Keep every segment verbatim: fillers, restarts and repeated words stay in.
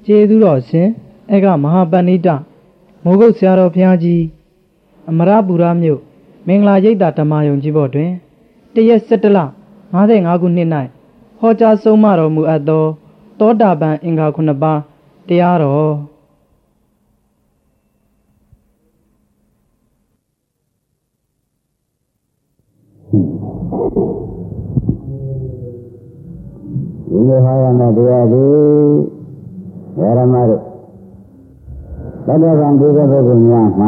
ကျေးဇူးတော်ရှင်ဧကမဟာပဏိတမိုးကုတ်ဆရာတော်ဘုရားကြီးအမရပူရမြို့မင်္ဂလာရိပ်သာဓမ္မယုံကြီးဘော်တွင်တရက်စက်တလငါး၅ခုနှစ်၌ဟောကြားဆုံးမတော်မူအပ်သောသောတာပန်အင်္ဂါခုနှစ်ပါးတရားတော်ဒီလိုဟောရမယ့်တရားဒီဓမ္မတို့တတ္တဗံဒီကပုဂ္ဂိုလ်များမှာ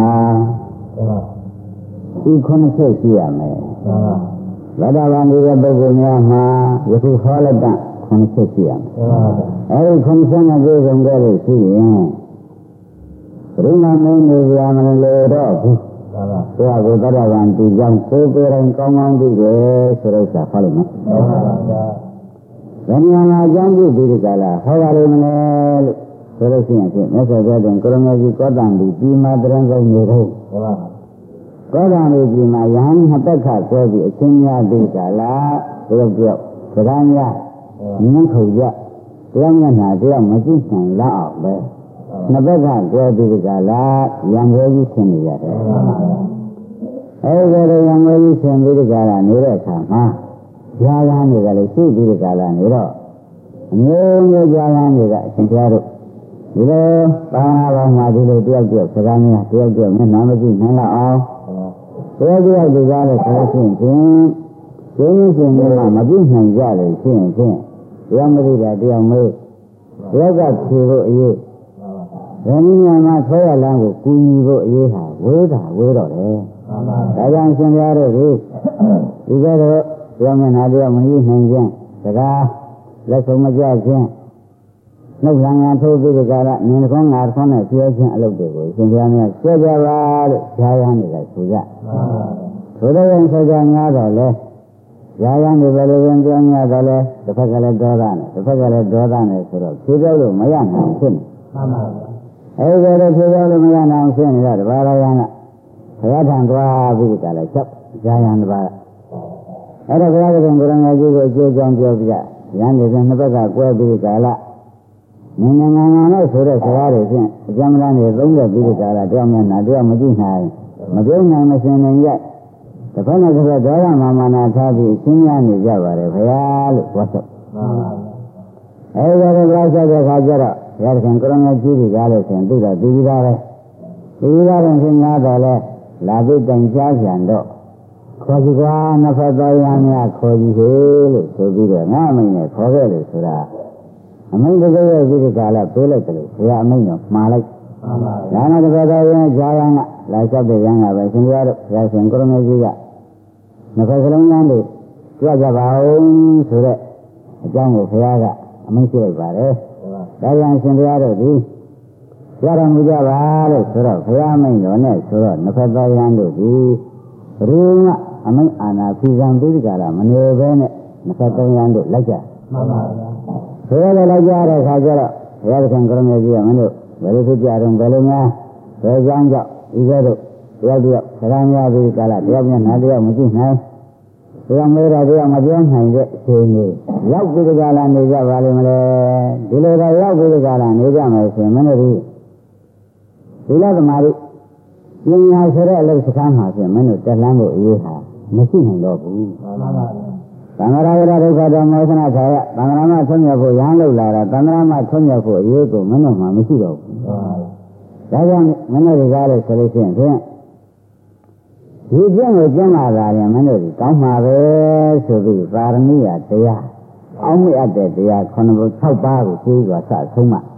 ဒီခုနှစ်ချက်ရှိရမယ်တတ္တဗံဒီကပုဂ္ဂိုလ်များမှာယခုဟောလက်တခုနှစ်ချက်ရှိရမယ်အဲဒီခုနှစ်ချက်နဲ့ပြည့်စုံကြလို့ရှိရင်ဘုရားမင်းနေကြမလို့တော့ဘူးတရားကိုတတ္တဗံဒီကြောင့်ကိုယ်ကိုယ်တိုင်ကောင်းကောင်းသိတယ်ဆိုတော့ဆက်ဟောလိုက်မယ်ဘယ်နေရာအကြောင်းပြုပြီးဒီကလာဟောပါလိမ့်မယ်လို့ဆိုလို့ရှိရင်ဖြင့်မြတ်စွာဘုရားကကရမေကြီးကောတံဒီဒီမာတရံကုန်နေတော့ကောတံဒီမှာယဟန်နှစ်ပတ်ခါဆွဲပြီးအချင်းများဒီကလာဒီလိုပြောစကားများငင်းခုကြတရားမျက်နှာတရားမကြည့်နိုင်လောက်အောင်ပဲနှစ်ပတ်ခါဆွဲပြီးဒီကလာရံဝဲကြီးဆင်းနေရတယ်အဲဒီလိုရံဝဲကြီးဆင်းပြီးဒီကလာနေတဲ့အခါမှာကြာရန်တွေကလည်းရှိပြီးဒီကလာနေတော့အမျိုးမျိုးကြာရန်တွေကအရှင်ပြတို့ဒီလိုဘာသာပေါင်းမှာဒီလိုတယောက်တယောက်စကားများတယောက်တယောက်မျက်နှာမကြည့်နိုင်တော့အောင်တယောက်တယောက်ဒီကားလည်းဆိုရှင်ဖြင့်ကျင်းရှင်တွေကမပြည့်နိုင်ကြလို့ရှိရင်ဖြင့်တရားမသိတာတရားမေးတယောက်ကဖြေဖို့အရေးဘယ်နည်းမှာဆွဲရလမ်းကိုကူညီဖို့အရေးဟာဝေးတာဝေးတော့တယ်ဒါကြောင့်ရှင်ပြတို့ဒီဒီကတော့ပြောမျက်နှာတရားမကြည့်နိုင်ခြင်းစကားလက်ဆုံးမကြခြင်းနှုတ်ဆံရထိုးပြီးဒီကရနင်းခွန်းငါခွန်းနဲ့ပြောခြင်းအလုပ်တွေကိုရှင်ဘုရားများဆွဲကြပါလို့ဈာယံတွေကဆိုကြဆိုတော့ရင်ဆွဲကြများတော့လဲဈာယံတွေဘယ်လိုဝင်ပြောများတော့လဲတစ်ဖက်ကလည်းဒေါသနဲ့တစ်ဖက်ကလည်းဒေါသနဲ့ဆိုတော့ဖြေပြောလို့မရနိုင်ဖြစ်နေမှန်ပါဗျာအဲဒီလိုဖြေပြောလို့မရနိုင်ဖြစ်နေတော့တပါးရယံကဘုရားထံသွားပြီးဒီကလည်းချက်ဈာယံတပါးအဲ့ဒါဘုရားကကိုယ်တော်ငယ်ကြီးကိုအကျိုးကြောင့်ပြောပြရန်နေပြန်နှစ်ဘက်ကကွဲပြီးကာလနင်းနေငန်းငန်းလို့ဆိုတဲ့စကားတွေဖြင့်အကျမ်းမလားနေသုံးတဲ့ပြီးကာလတရားမျက်နှာတရားမကြည့်နိုင်မပြောနိုင်မစင်နိုင်ရတစ်ဖက်နဲ့တစ်ဖက်ဒေါသမာမာနာထားပြီးရှင်းရနေကြပါတယ်ဘုရားလို့ပြောဆိုအဲ့ဒါကိုပြောဆိုတဲ့အခါကျတော့ဘုရားခင်ကိုယ်တော်ငယ်ကြီးကြီးကားလို့ဆိုရင်သိတော့သိပြီးသားပဲသိပြီးသားရင်ခင်များတော့လဲလာပြီးတိုင်ကြားပြန်တော့ခေါ်ကြည့်ကွာနှစ်ဖက်သားရမ်းများခေါ်ကြည့်ဟေလို့ဆိုပြီးတော့ငါအမိန်နဲ့ခေါ်ခဲ့လို့ဆိုတာအမိန်တကယ်ရဲ့ဒီကလာပေးလိုက်တယ်လို့ဘုရားအမိန်တော့မှားလိုက်ဒါနဲ့တစ်ဖက်သားရမ်းကြားရမ်းကလာလျှောက်တဲ့ရမ်းကပဲရှင်ဘုရားတို့ဘုရားရှင်ကိုရမေကြီးကနှစ်ဖက်စလုံးရမ်းတွေကြွကြပါဦးဆိုတဲ့အကြောင်းကိုဘုရားကအမိန်ရှိလိုက်ပါတယ်ဒါကြောင့်ရှင်ဘုရားတို့ဒီကြွတော်မူကြပါလို့ဆိုတော့ဘုရားအမိန်တော်နဲ့ဆိုတော့နှစ်ဖက်သားရမ်းတို့ဒီဘုရားအမိန့်အာနာဖီဇံပြီးဒီကလာမနေဘဲနဲ့နှစ်ဖက်သုံးရန်တို့လိုက်ကြမှန်ပါဗျာဘုရားလည်းလိုက်ကြတဲ့အခါကျတော့ဘုရားကံကရမေကြီးကမင်းတို့ဘယ်လိုဖြစ်ကြတော့ဘယ်လိုများဘယ်ကြောင်းကြောင့်ဒီကဲတို့တရားတရားစကားများပြီးဒီကလာတရားမျက်နှာတရားမကြည့်နိုင်တရားမေးတာတရားမပြောနိုင်တဲ့အခြေအနေရောက်ပြီးဒီကလာနေကြပါလိမ့်မလဲဒီလိုတော့ရောက်ပြီးဒီကလာနေကြမယ်ဆိုရင်မင်းတို့ဒီဒီလိုသမားတို့ပညာဆိုတဲ့အလုပ်စကားမှာပြင်မင်းတို့တက်လန်းဖို့အရေးဟာမရှိနိုင်တော့ဘူးမှန်ပါပါသံဃာရဒုက္ခတော်မောဟနာခါရသံဃာမဆွံ့ရဖို့ရဟန်းလောက်လာတာသံဃာမဆွံ့ရဖို့အရေးကိုမင်းတို့မှမရှိတော့ဘူးဒါကြောင့်မင်းတို့ကားလို့ဆိုလို့ရှိရင်ဖြင့်ဒီကျင့်ကိုကျင့်လာတာရင်မင်းတို့ဒီကောင်းမှာပဲဆိုပြီးပါရမီရတရားအောင်းမြတ်တဲ့တရားခုနှစ်ဘု၆ပါးကိုကျိုးစွာစဆုံးမှ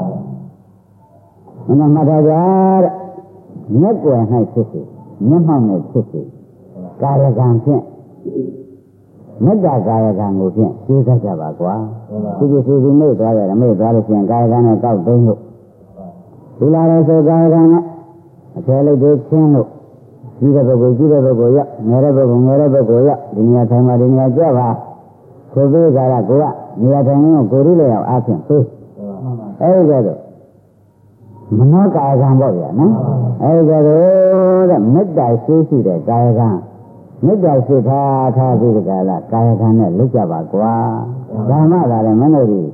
မင်းတို့မှတ်ထားကြတဲ့မျက်ကွယ်၌ဖြစ်စေမျက်မှောက်၌ဖြစ်စေကာယကံဖြင့်မေတ္တာကာယကံကိုဖြင့်ကျိုးစားကြပါကွာဒီဒီစီစီမေ့သွားရတယ်မေ့သွားလို့ရှိရင်ကာယကံနဲ့ကောက်သိမ်းလို့ဒီလာရဆိုကာယကံနဲ့အထည်လိုက်တွေချင်းလို့ကြီးတဲ့ဘုက္ကိုကြီးတဲ့ဘုက္ကိုရောက်ငယ်တဲ့ဘုက္ကိုငယ်တဲ့ဘုက္ကိုရောက်ဒီနေရာထိုင်မှာဒီနေရာကြပါဆိုပြီးကြတာကိုကနေရာထိုင်ကိုကိုရီးလည်းအောင်အားဖြင့်သိအဲဒီကဲတော့မနောကာယကံပေါ့ဗျာနော်အဲဒီကတော့တဲ့မေတ္တာရှိရှိတဲ့ကာယကံမေတ္တာရှိထားထားပြီးဒီကလာကာယကံနဲ့လွတ်ကြပါကွာဓမ္မသာလည်းမင်းတို့ဒီ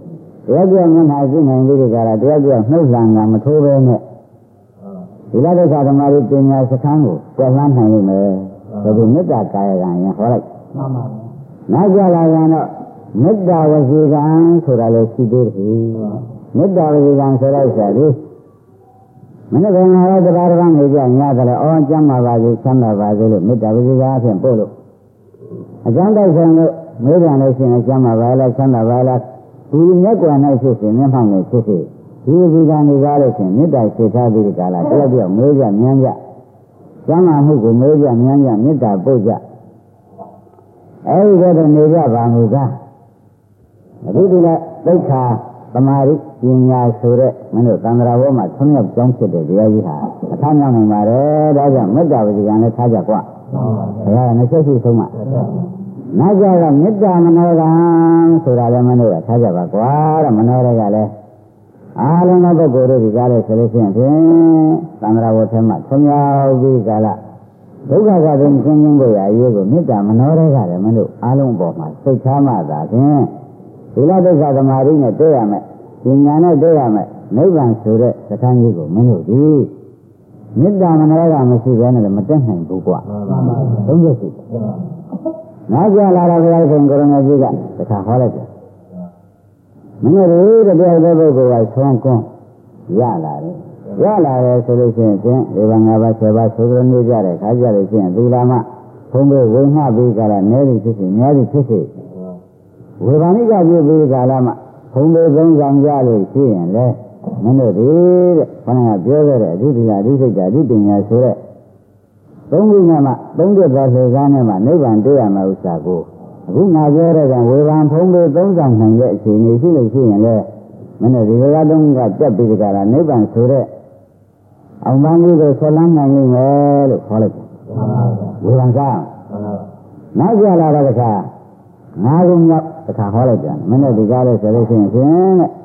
တရားပြောမျက်နှာရှိနိုင်ပြီးဒီကရာတရားပြောနှုတ်လန်ကမထိုးပဲနဲ့ဒီလိုဒုက္ခဓမ္မတွေပညာစခန်းကိုပြတ်လန်းနိုင်လိမ့်မယ်ဒါကမေတ္တာကာယကံရင်ဟောလိုက်မှန်ပါဗျာနောက်ကြလာရင်တော့မေတ္တာဝစီကံဆိုတာလည်းရှိသေးတယ်မေတ္တာဝစီကံဆိုတော့ဆက်ပြီးမနေ့ကငါတို့တရားတော်နေကြညတယ်အော်ကျမ်းပါပါစေချမ်းသာပါစေလို့မေတ္တာဝစီကံအဖြစ်ပို့လို့အကျမ်းတိုက်ဆိုင်လို့မေးပြန်လို့ရှိရင်ကျမ်းပါပါလားချမ်းသာပါလားဒီမြတ်ကွယ်၌ဖြစ်စေမျက်မှောက်နဲ့ဖြစ်စေဒီဝစီကံတွေကားလို့ရှိရင်မေတ္တာစေထားပြီးဒီကလာတယောက်တယောက်မေးကြမြန်းကြကျမ်းမာမှုကိုမေးကြမြန်းကြမေတ္တာပို့ကြအဲဒီကတော့နေကြပါမူကားအခုဒီကသိက္ခာသမာဓိပညာဆိုတဲ့မင်းတို့သံဃာဘောမှာဆွမ်းမြောက်ကြောင်းဖြစ်တဲ့တရားကြီးဟာအထာမြောက်နိုင်ပါတယ်ဒါကြောင့်မေတ္တာဝစီကံနဲ့ထားကြကွာဘုရားနှစ်ချက်ရှိဆုံးမှာနောက်ကြတော့မေတ္တာမနောကံဆိုတာလည်းမင်းတို့ကထားကြပါကွာတဲ့မနောတွေကလည်းအားလုံးသောပုဂ္ဂိုလ်တို့ဒီကားလေးဆိုလို့ရှိရင်ဖြင့်သံဃာဘောထဲမှာဆွမ်းမြောက်ပြီးကာလဒုက္ခကပင်ကျင်းချင်းကိုရအရေးကိုမေတ္တာမနောတွေကလည်းမင်းတို့အားလုံးပေါ်မှာစိတ်ထားမှသာဖြင့်ဒီလိုဒုက္ခသမာဓိနဲ့တွေ့ရမယ်ပညာနဲ့တွေ့ရမယ်နိဗ္ဗာန်ဆိုတဲ့စကားကြီးကိုမင်းတို့ဒီမေတ္တာမနောကမရှိဘဲနဲ့လည်းမတက်နိုင်ဘူးကွာသုံးချက်ရှိတယ်နောက်ကြလာတော့ဘုရားရှင်ကိုရမကြီးကတခါဟောလိုက်တယ်မင်းတို့တပြည့်တဲ့ပုဂ္ဂိုလ်ကဆွမ်းကွန်းရလာတယ်ရလာတယ်ဆိုလို့ရှိရင်ဖြင့်ဧဝံငါးပါးဆယ်ပါးဆိုကြနေကြတဲ့ခါကြလို့ရှိရင်သီလမဘုံဘဝိမှပြီးကြတာနဲသည်ဖြစ်စေများသည်ဖြစ်စေဝေဘာနိကပြုပြီးကြလာမှဘုံဘသုံးဆောင်ကြလို့ရှိရင်လေမင်းတို့ဒီတဲ့ခဏကပြောခဲ့တဲ့အဓိပ္ပာယ်အဓိစိတ်အဓိပညာဆိုတဲ့သုံးခုနဲ့မှသုံးတဲ့သောစေကားနဲ့မှနိဗ္ဗာန်တွေ့ရမှာဥစ္စာကိုအခုငါပြောတဲ့ကဝေဘာဘုံဘသုံးဆောင်နိုင်တဲ့အခြေအနေရှိလို့ရှိရင်လေမင်းတို့ဒီကတုန်းကတက်ပြီးကြတာနိဗ္ဗာန်ဆိုတဲ့အောင်ပန်းကြီးကိုဆွလန်းနိုင်လိမ့်မယ်လို့ခေါ်လိုက်တယ်ဝေဘာကနောက်ကြလာတော့တခါငါးခုမြောက်တခါဟောလိုက်တယ်မင်းတို့ဒီကားလေးဆိုလို့ရှိရင်ဖြင့်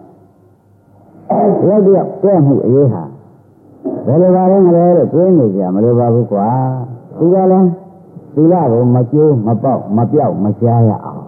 တဲ့ရောက်ရောက်တဲ့မှုအရေးဟာဘယ်လိုပါလဲမလဲလို့တွေးနေကြမလိုပါဘူးကွာဒီကလည်းသီလကိုမကျိုးမပေါက်မပြောက်မကြားရအောင်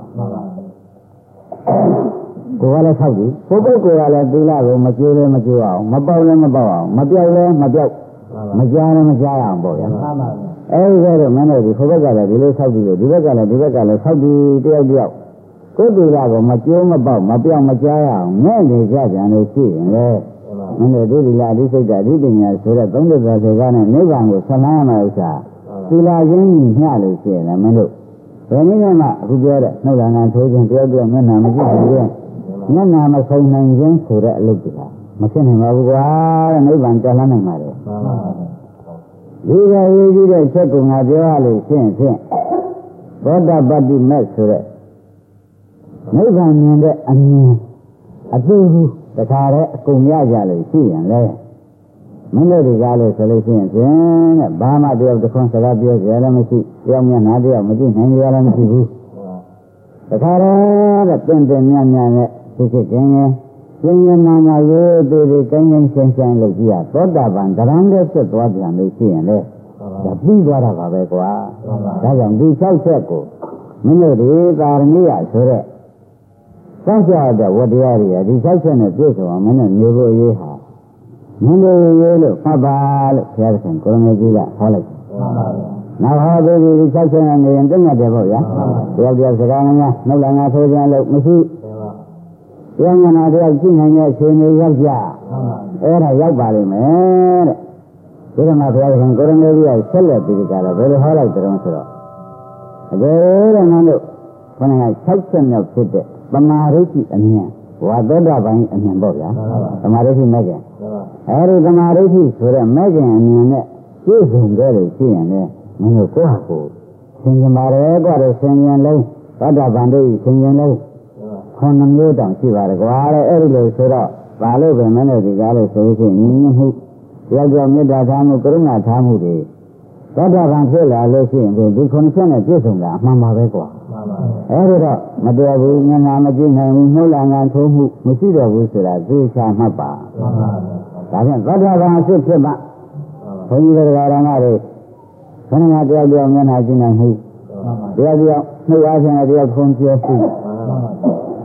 ကိုယ်ကလည်းဆောက်ကြည့်ကိုယ်ပုဂ္ဂိုလ်ကလည်းသီလကိုမကျိုးလည်းမကျိုးအောင်မပေါက်လည်းမပေါက်အောင်မပြောက်လည်းမပြောက်မကြားလည်းမကြားအောင်ပေါ့ဗျာအဲဒီကတော့မင်းတို့ဒီကိုယ်ဘက်ကလည်းဒီလိုဆောက်ကြည့်လို့ဒီဘက်ကလည်းဒီဘက်ကလည်းဆောက်ကြည့်တယောက်တယောက်ကိုယ်သီလကိုမကျိုးမပေါက်မပြောက်မကြားရအောင်ငဲ့နေကြကြလို့ရှိရင်လေမင်းတို့ဒီသီလဒီစိတ်ဓာတ်ဒီပညာဆိုတဲ့သုံးတဲ့သာစေကားနဲ့နိဗ္ဗာန်ကိုဆက်လန်းရမှာဥစ္စာသီလရင်းကြီးမျှလို့ရှိရင်လည်းမင်းတို့ဘယ်နည်းနဲ့မှအခုပြောတဲ့နှုတ်လန်ကန်ထိုးခြင်းတယောက်တယောက်မျက်နှာမကြည့်နိုင်ခြင်းမျက်နှာမဆုံးနိုင်ခြင်းဆိုတဲ့အလုပ်တွေဟာမဖြစ်နိုင်ပါဘူးကွာတဲ့နိဗ္ဗာန်တက်လာနိုင်ပါတယ်ဒီကရေးကြည့်တဲ့ချက်ကိုငါပြောရလို့ရှင်းဖြင့်သောတာပတ္တိမက်ဆိုတဲ့နိဗ္ဗာန်မြင်တဲ့အမြင်အတူတူတခါတည်းအကုန်ရကြလို့ရှိရင်လေမင်းတို့ဒီကားလို့ဆိုလို့ရှိရင်ဖြင့်တဲ့ဘာမှတယောက်တစ်ခွန်းစကားပြောကြရလည်းမရှိတယောက်မျက်နှာတယောက်မကြည့်နိုင်ကြလည်းမရှိဘူးတခါတည်းတဲ့တင်တင်မြတ်မြတ်နဲ့ဖြစ်ဖြစ်ကင်းကင်းကျင်းကျင်းနာနာရိုးသေးသေးကင်းကင်းရှင်းရှင်းလို့ကြည့်ရသောတာပန်တရံတဲ့ဖြစ်သွားပြန်လို့ရှိရင်လေဒါပြီးသွားတာပါပဲကွာဒါကြောင့်ဒီ၆ချက်ကိုမင်းတို့ဒီသာရဏိယဆိုတဲ့စောင့်ကြတဲ့ဝတ္တရားတွေဒီ၆ချက်နဲ့ပြည့်စုံအောင်မင်းတို့နေဖို့ရေးဟာမင်းတို့ရေးလို့ဖတ်ပါလို့ဘုရားရှင်ကိုရမေကြီးကဟောလိုက်တယ်နောက်ဟောသေးဒီ၆ချက်နဲ့နေရင်တင့်ရတယ်ပေါ့ဗျာတယောက်တယောက်စကားများနှုတ်လငါထိုးခြင်းလို့မရှိတရားငနာတရားကြည့်နိုင်တဲ့အခြေအနေရောက်ကြအဲ့ဒါရောက်ပါလိမ့်မယ်တဲ့ဒီမှာဘုရားရှင်ကိုရမေကြီးကဆက်လက်ပြီးကြတော့ဘယ်လိုဟောလိုက်ကြတော့ဆိုတော့အကယ်တော့ငါတို့ခொနက၆ချက်မြောက်ဖြစ်တဲ့သမာဓိအမြင်ဝါသောတာပန်အမြင်ပေါ့ဗျာသမာဓိမဲ့ခင်အဲဒီသမာဓိဆိုတဲ့မဲ့ခင်အမြင်နဲ့ပြည့်စုံကြလို့ရှိရင်လည်းမင်းတို့ကိုယ့်ဟာကိုယ်သင်ကြပါတယ်ကွာတဲ့သင်ကြလုံးသောတာပန်တို့သင်ကြလုံးခုနှစ်မျိုးတောင်ရှိပါတယ်ကွာတဲ့အဲဒီလိုဆိုတော့ပါလို့ပဲမင်းတို့ဒီကားလို့ဆိုလို့ရှိရင်ညီမှုတရားကြောင့်မေတ္တာထားမှုကရုဏာထားမှုတွေသောတာပန်ဖြစ်လာလို့ရှိရင်ဒီခုနှစ်ချက်နဲ့ပြည့်စုံတာအမှန်ပါပဲကွာအဲဒီတော့မတရားဘူးဉာဏ်နာမကြည့်နိုင်ဘူးနှုတ်လငန်းထိုးမှုမရှိတော့ဘူးဆိုတာသိချာမှတ်ပါဒါဖြင့်သောတာပန်အစ်ဖြစ်မှဘုန်းကြီးတရားဓမ္မတွေခဏငါတရားပြောမျက်နှာကြည့်နိုင်မှုတရားပြောနှုတ်အားဖြင့်တရားဖုံးပြောမှု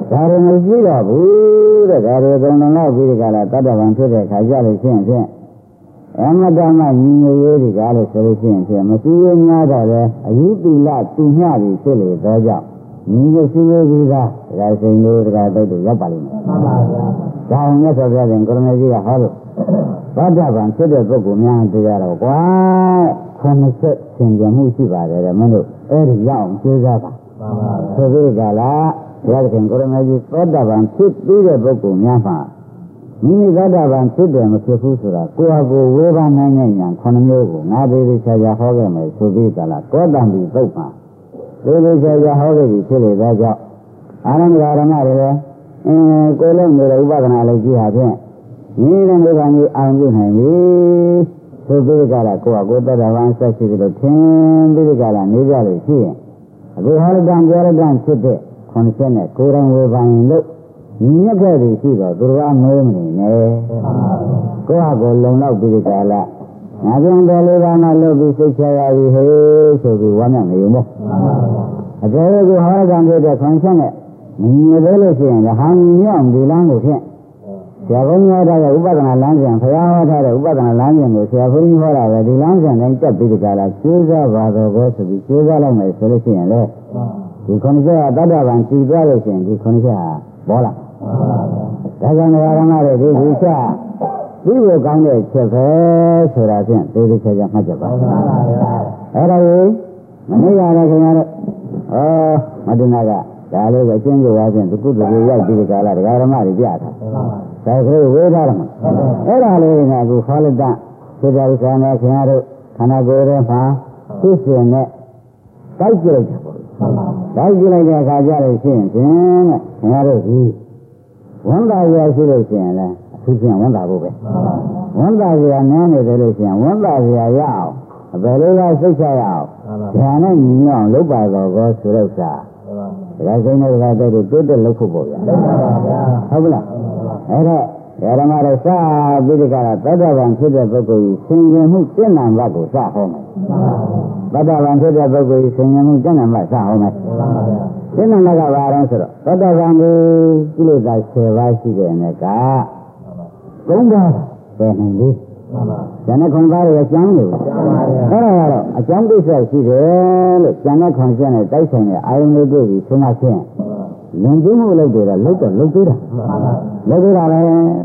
ဒါရမရှိတော့ဘူးတဲ့ဒါတွေကုန်လုံးတော့ပြီးဒီကလာတတ္တဗံဖြစ်တဲ့ခါကြလို့ရှိရင်ဖြင့်အမတ္တမညီညွတ်ရေးဒီကားလို့ဆိုလို့ရှိရင်ဖြင့်မရှိရများတော့လေအယူတိလသူမျှပြီးဖြစ်လေသောကြောင့်ညီညွတ်ရှိရေးကြီးကဒါစိန်လေးတကားတိတ်တွေရောက်ပါလိမ့်မယ်မှန်ပါဗျာဒါမြတ်စွာဘုရားရှင်ကိုရမေကြီးကဟောလို့တတ္တဗံဖြစ်တဲ့ပုဂ္ဂိုလ်များတရားတော့ကွာခုနှစ်ဆက်သင်ကြမှုရှိပါတယ်တဲ့မင်းတို့အဲ့ဒီရအောင်ကြိုးစားပါမှန်ပါဗျာဆိုပြီးကလာဘုရားရှင်ကိုရမေကြီးသောတာပန်ဖြစ်ပြီးတဲ့ပုဂ္ဂိုလ်များမှာမိမိသောတာပန်ဖြစ်တယ်မဖြစ်ဘူးဆိုတာကိုယ့်အကိုဝေဘာနိုင်တဲ့ဉာဏ်ခုနှစ်မျိုးကိုငါသေးသေးချာချာဟောခဲ့မယ်ဆိုပြီးကလာကောတံပြီးသုတ်မှာသေးသေးချာချာဟောခဲ့ပြီးဖြစ်လေသောကြောင့်အာရမဓမ္မတွေလည်းအင်းကိုယ်လုံးနေတဲ့ဥပဒနာလေးကြီးဟာဖြင့်ညီတဲ့နေကကြီးအောင်ပြနိုင်ပြီဆိုပြီးကလာကိုယ့်အကိုသောတာပန်ဆက်ရှိတယ်လို့ထင်ပြီးကလာနေကြလို့ရှိရင်အခုဟောရတံပြောရတံဖြစ်တဲ့ခုနှစ်ချက်နဲ့ကိုယ်တော်ဝေဘာရင်လို့မြတ်ခဲ့ပြီရှိတော့သူတို့ကမေးမနေနဲ့ကိုယ့်ဟာကိုလုံလောက်ပြီးကြလားငါပြန်တယ်လေးပါးမှလုပ်ပြီးစိတ်ချရပြီဟေးဆိုပြီးဝမ်းမြောက်နေမို့အကယ်၍ကိုဟောကံပြတဲ့ခွန်ချက်နဲ့မမြင်သေးလို့ရှိရင်လည်းဟာမြောက်ဒီလမ်းကိုဖြင့်ဆရာဘုန်းကြီးဟောတဲ့ဥပဒနာလမ်းစဉ်ဘုရားဟောထားတဲ့ဥပဒနာလမ်းစဉ်ကိုဆရာဘုန်းကြီးဟောတာပဲဒီလမ်းစဉ်တိုင်းတက်ပြီးကြလားကျိုးစားပါတော့ကိုဆိုပြီးကျိုးစားလိုက်မယ်ဆိုလို့ရှိရင်လေဒီခွန်ချက်ကတတ္တဗံကြည်သွားလို့ရှိရင်ဒီခွန်ချက်ဟာပေါ်လာဒါကြောင့်ဓမ္မတွေဒီဒီချက်ဒီကိုကောင်းတဲ့ချက်ပဲဆိုတာဖြင့်သေသေးချာချာမှတ်ကြပါအဲ့ဒါကိုမနေ့ကလည်းခင်ဗျားတို့ဩမတနာကဒါလေးကိုအကျဉ်းချုပ်သွားဖြင့်ဒီကုတ္တရေရောက်ပြီးဒီကလာဓမ္မတွေပြတာဒါကလေးဝေးထားတယ်မှာအဲ့ဒါလေးကအခုခေါ်လိုက်တာစေတဥစ္စာနဲ့ခင်ဗျားတို့ခန္ဓာကိုယ်ထဲမှာသိစဉ်နဲ့တိုက်ကြလိုက်တာပေါ့တိုက်ကြလိုက်တဲ့အခါကျလို့ရှိရင်ဖြင့်တဲ့ခင်ဗျားတို့ဒီဝန်တာရရှိလို့ရှိရင်လည်းအထူးဖြင့်ဝန်တာဖို့ပဲဝန်တာရနည်းနေတယ်လို့ရှိရင်ဝန်တာရရအောင်အဘယ်လိုလဲစိတ်ချရအောင်ဉာဏ်နဲ့ညီညွတ်အောင်လုပ်ပါတော့ကောဆိုတဲ့ဥစ္စာဒါစိတ်နဲ့ဒါတဲ့တိုးတက်လုပ်ဖို့ပေါ့ဗျာဟုတ်ကလားအဲ့တော့ဓမ္မတွေစပြီးဒီကရသတ္တဗံဖြစ်တဲ့ပုဂ္ဂိုလ်ကြီးဆင်ခြင်မှုကျင့်နာဘတ်ကိုစဟောမယ်သတ္တဗံဖြစ်တဲ့ပုဂ္ဂိုလ်ကြီးဆင်ခြင်မှုကျင့်နာဘတ်စဟောမယ်ကျင့်နာကဘာလဲဆိုတော့သတ္တဗံကိုကိလေသာဆယ်ပါးရှိတဲ့အနေကသုံးပါးပဲနိုင်လေကျန်တဲ့ခွန်သားတွေအကျမ်းလို့အဲ့ဒါကတော့အကျမ်းကိစ္စရှိတယ်လို့ကျန်တဲ့ခွန်ချက်နဲ့တိုက်ဆိုင်တဲ့အာယုန်လေးတွေ့ပြီးဆုံးမခြင်းလွန်ကျူးမှုလုပ်တယ်တော့လုပ်တော့လုပ်သေးတာလုပ်သေးတာပဲ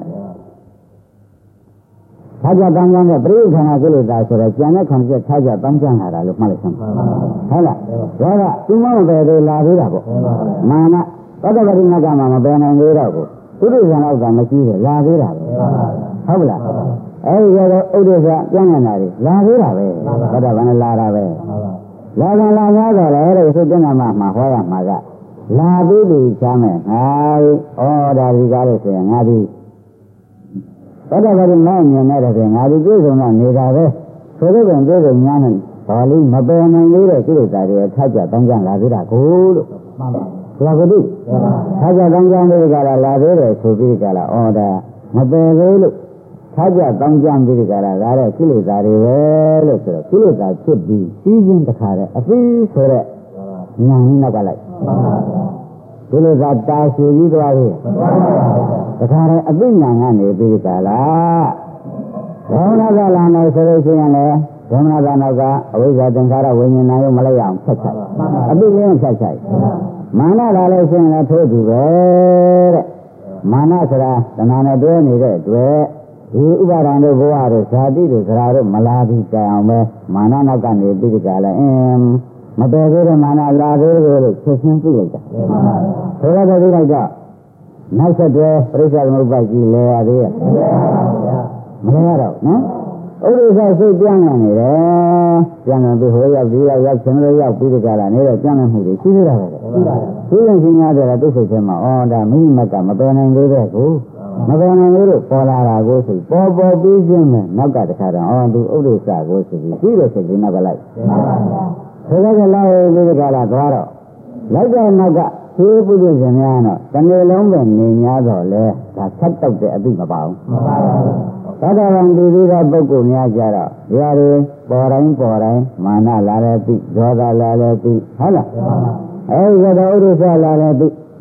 ထားကြတောင်းကြတဲ့ပြိဋ္ဌာန်ကိလေသာဆိုတော့ကျန်တဲ့ခွန်ချက်ထားကြတောင်းကြလာတာလို့မှတ်လိုက်စမ်းဟုတ်လားဒါကသူမမပဲလေလာသေးတာပေါ့မာနသတ္တဝရိငကမှာမပယ်နိုင်သေးတော့ဘူးသူတို့ဆံတော့ကမရှိတယ်လာသေးတာပဲဟုတ်လားအဲ့ဒီကတော့ဥဒိစ္စပြန်နေတာတွေလာသေးတာပဲသတ္တဗံလာတာပဲလာကလာများတော့လေတဲ့သုတ္တနာမှာမှာဟောရမှာကလာပြီးပြီချမ်းမယ်ငါဩဒါဒီကားလို့ဆိုရင်ငါဒီသတ္တဗံနဲ့မြင်နေတဲ့ဆိုငါဒီပြည့်စုံတော့နေတာပဲဆိုတော့ပြန်ပြည့်စုံများနေဘာလို့မပယ်နိုင်သေးတဲ့ကိလေသာတွေထပ်ကြတောင်းကြလာသေးတာကိုလို့မှန်ပါဘုရားကတိထပ်ကြတောင်းကြလေးကလာလာသေးတယ်ဆိုပြီးကလာဩဒါမပယ်သေးလို့ထားကြတောင်းကြပြီးဒီကရာဒါတဲ့ကိလေသာတွေပဲလို့ဆိုတော့ကိလေသာဖြစ်ပြီးပြီးချင်းတခါတဲ့အပြီးဆိုတဲ့ဉာဏ်နဲ့နောက်ကလိုက်ကိလေသာတာရှိပြီးသွားပြီတခါတဲ့အပြီးဉာဏ်ကနေပြီးဒီကလာဘောနာကလာနေဆိုလို့ရှိရင်လည်းဘောနာကနောက်ကအဝိဇ္ဇာသင်္ခါရဝိညာဏရုံမလိုက်အောင်ဖြတ်ချအပြီးချင်းဖြတ်ချမာနလာလို့ရှိရင်လည်းထိုးသူပဲတဲ့မာနဆိုတာတဏှာနဲ့တွဲနေတဲ့အတွက်ဒီဥပါဒံတို့ဘဝတို့ဇာတိတို့ဇရာတို့မလာပြီးတိုင်အောင်ပဲမာနနောက်ကနေပြီးကြလဲအင်းမပယ်သေးတဲ့မာနလာသေးတယ်လို့ချက်ချင်းသိလိုက်တာဆိုတော့သိလိုက်တော့နောက်ဆက်တွဲပရိစ္ဆေသမုပ္ပါဒ်ကြီးလဲရသေးရဲ့မလဲရတော့နော်ဥဒိစ္စစိတ်ပြန်နေတယ်ပြန်နေပြီးဟိုရောက်ဒီရောက်ရောက်ချင်းလို့ရောက်ပြီးကြလာနေတဲ့ပြန်နေမှုတွေရှိသေးတာပဲရှိရင်ရှိများတယ်သူစိတ်ထဲမှာဩဒါမိမိမကမပယ်နိုင်သေးတဲ့ကိုမပယ်နိုင်လို့ပေါ်လာတာကိုဆိုပေါ်ပေါ်ပြီးချင်းနဲ့နောက်ကတခါတော့အော်သူဥဒိစ္စကိုဆိုပြီးပြီးလို့ဆိုပြီးနောက်ကလိုက်ဆိုတော့ကလာရေးဒီကလာသွားတော့လိုက်တဲ့နောက်ကသေပုရိသများတော့တနေ့လုံးပဲနေများတော့လဲဒါဆက်တော့တဲ့အသိမပါဘူးသတ္တဝံဒီဒီကပုဂ္ဂိုလ်များကြတော့ဒီဟာတွေပေါ်တိုင်းပေါ်တိုင်းမာနလာတဲ့သိဒေါသလာတဲ့သိဟုတ်လားအဲဒီကတော့ဥဒိစ္စလာတဲ့သိ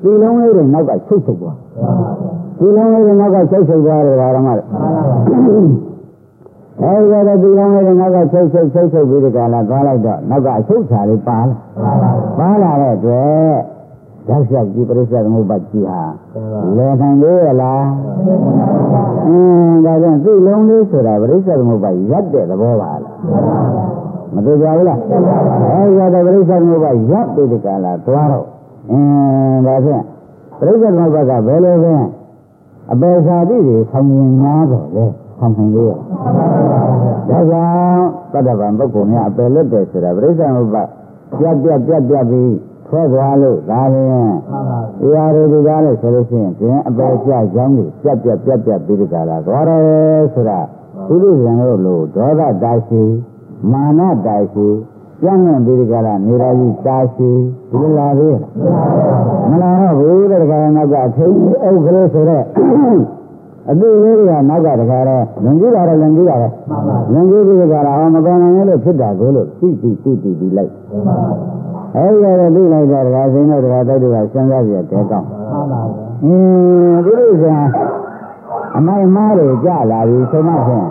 ဒီလုံးလေးတွေနောက်ကချုပ်ချုပ်သွားဒီလုံးလေးတွေနောက်ကချုပ်ချုပ်သွားတယ်ဓမ္မတွေအဲဒီတော့ဒီလုံးလေးတွေနောက်ကချုပ်ချုပ်ချုပ်ချုပ်ပြီးဒီကလာသွားလိုက်တော့နောက်ကအချုပ်ချာလေးပါလာပါလာတဲ့အတွက်ရောက်ရောက်ဒီပရိစ္ဆေသမုပ္ပါကြီးဟာလဲနိုင်လေလားအင်းဒါကြောင့်ဒီလုံးလေးဆိုတာပရိစ္ဆေသမုပ္ပါရပ်တဲ့သဘောပါလားမသိကြဘူးလားအဲဒီတော့ပရိစ္ဆေသမုပ္ပါရပ်ပြီးဒီကလာသွားတော့အင်းဒါဖြင့်ပရိစ္ဆေသမုပ္ပါကဘယ်လိုပဲအပေစာတိတွေဆောင်ရင်များတော့လေဆောင်နိုင်လေဒါကြောင့်သတ္တဗံပုဂ္ဂိုလ်များအပေလွတ်တယ်ဆိုတာပရိစ္ဆေသမုပ္ပါပြတ်ပြတ်ပြတ်ပြတ်ပြီးထွက်သွားလို့ဒါလည်းဒီဟာတွေကားလို့ဆိုလို့ရှိရင်ကျင်အပေကျကြောင်းကြီးပြတ်ပြတ်ပြတ်ပြတ်ပြီးဒီကလာသွားတယ်ဆိုတာသူတို့ရံလို့လို့ဒေါသတာရှိမာနတာရှိကျမ်းနဲ့ပြီးဒီကလာနေရာကြီးတာရှိဒီလိုလာသေးမလားတော့ဘူးတဲ့ကနောက်ကထိတ်အုပ်ကလေးဆိုတော့အတူလေးတွေကနောက်ကတခါတော့လွန်ကြည့်တာတော့လွန်ကြည့်တာပဲလွန်ကြည့်ပြီးဒီကလာအောင်မပန်နိုင်လို့ဖြစ်တာကိုလို့သိသိသိသိပြီးလိုက်အဲဒီရသိလိုက်တဲ့ဒကာစိန်တို့ဒကာတိုက်တို့ကစဉ်းစားကြည့်တဲ့ကောင်းအင်းဒီလိုဆိုအမိုင်မားတွေကြလာပြီဆိုမှဖြင့်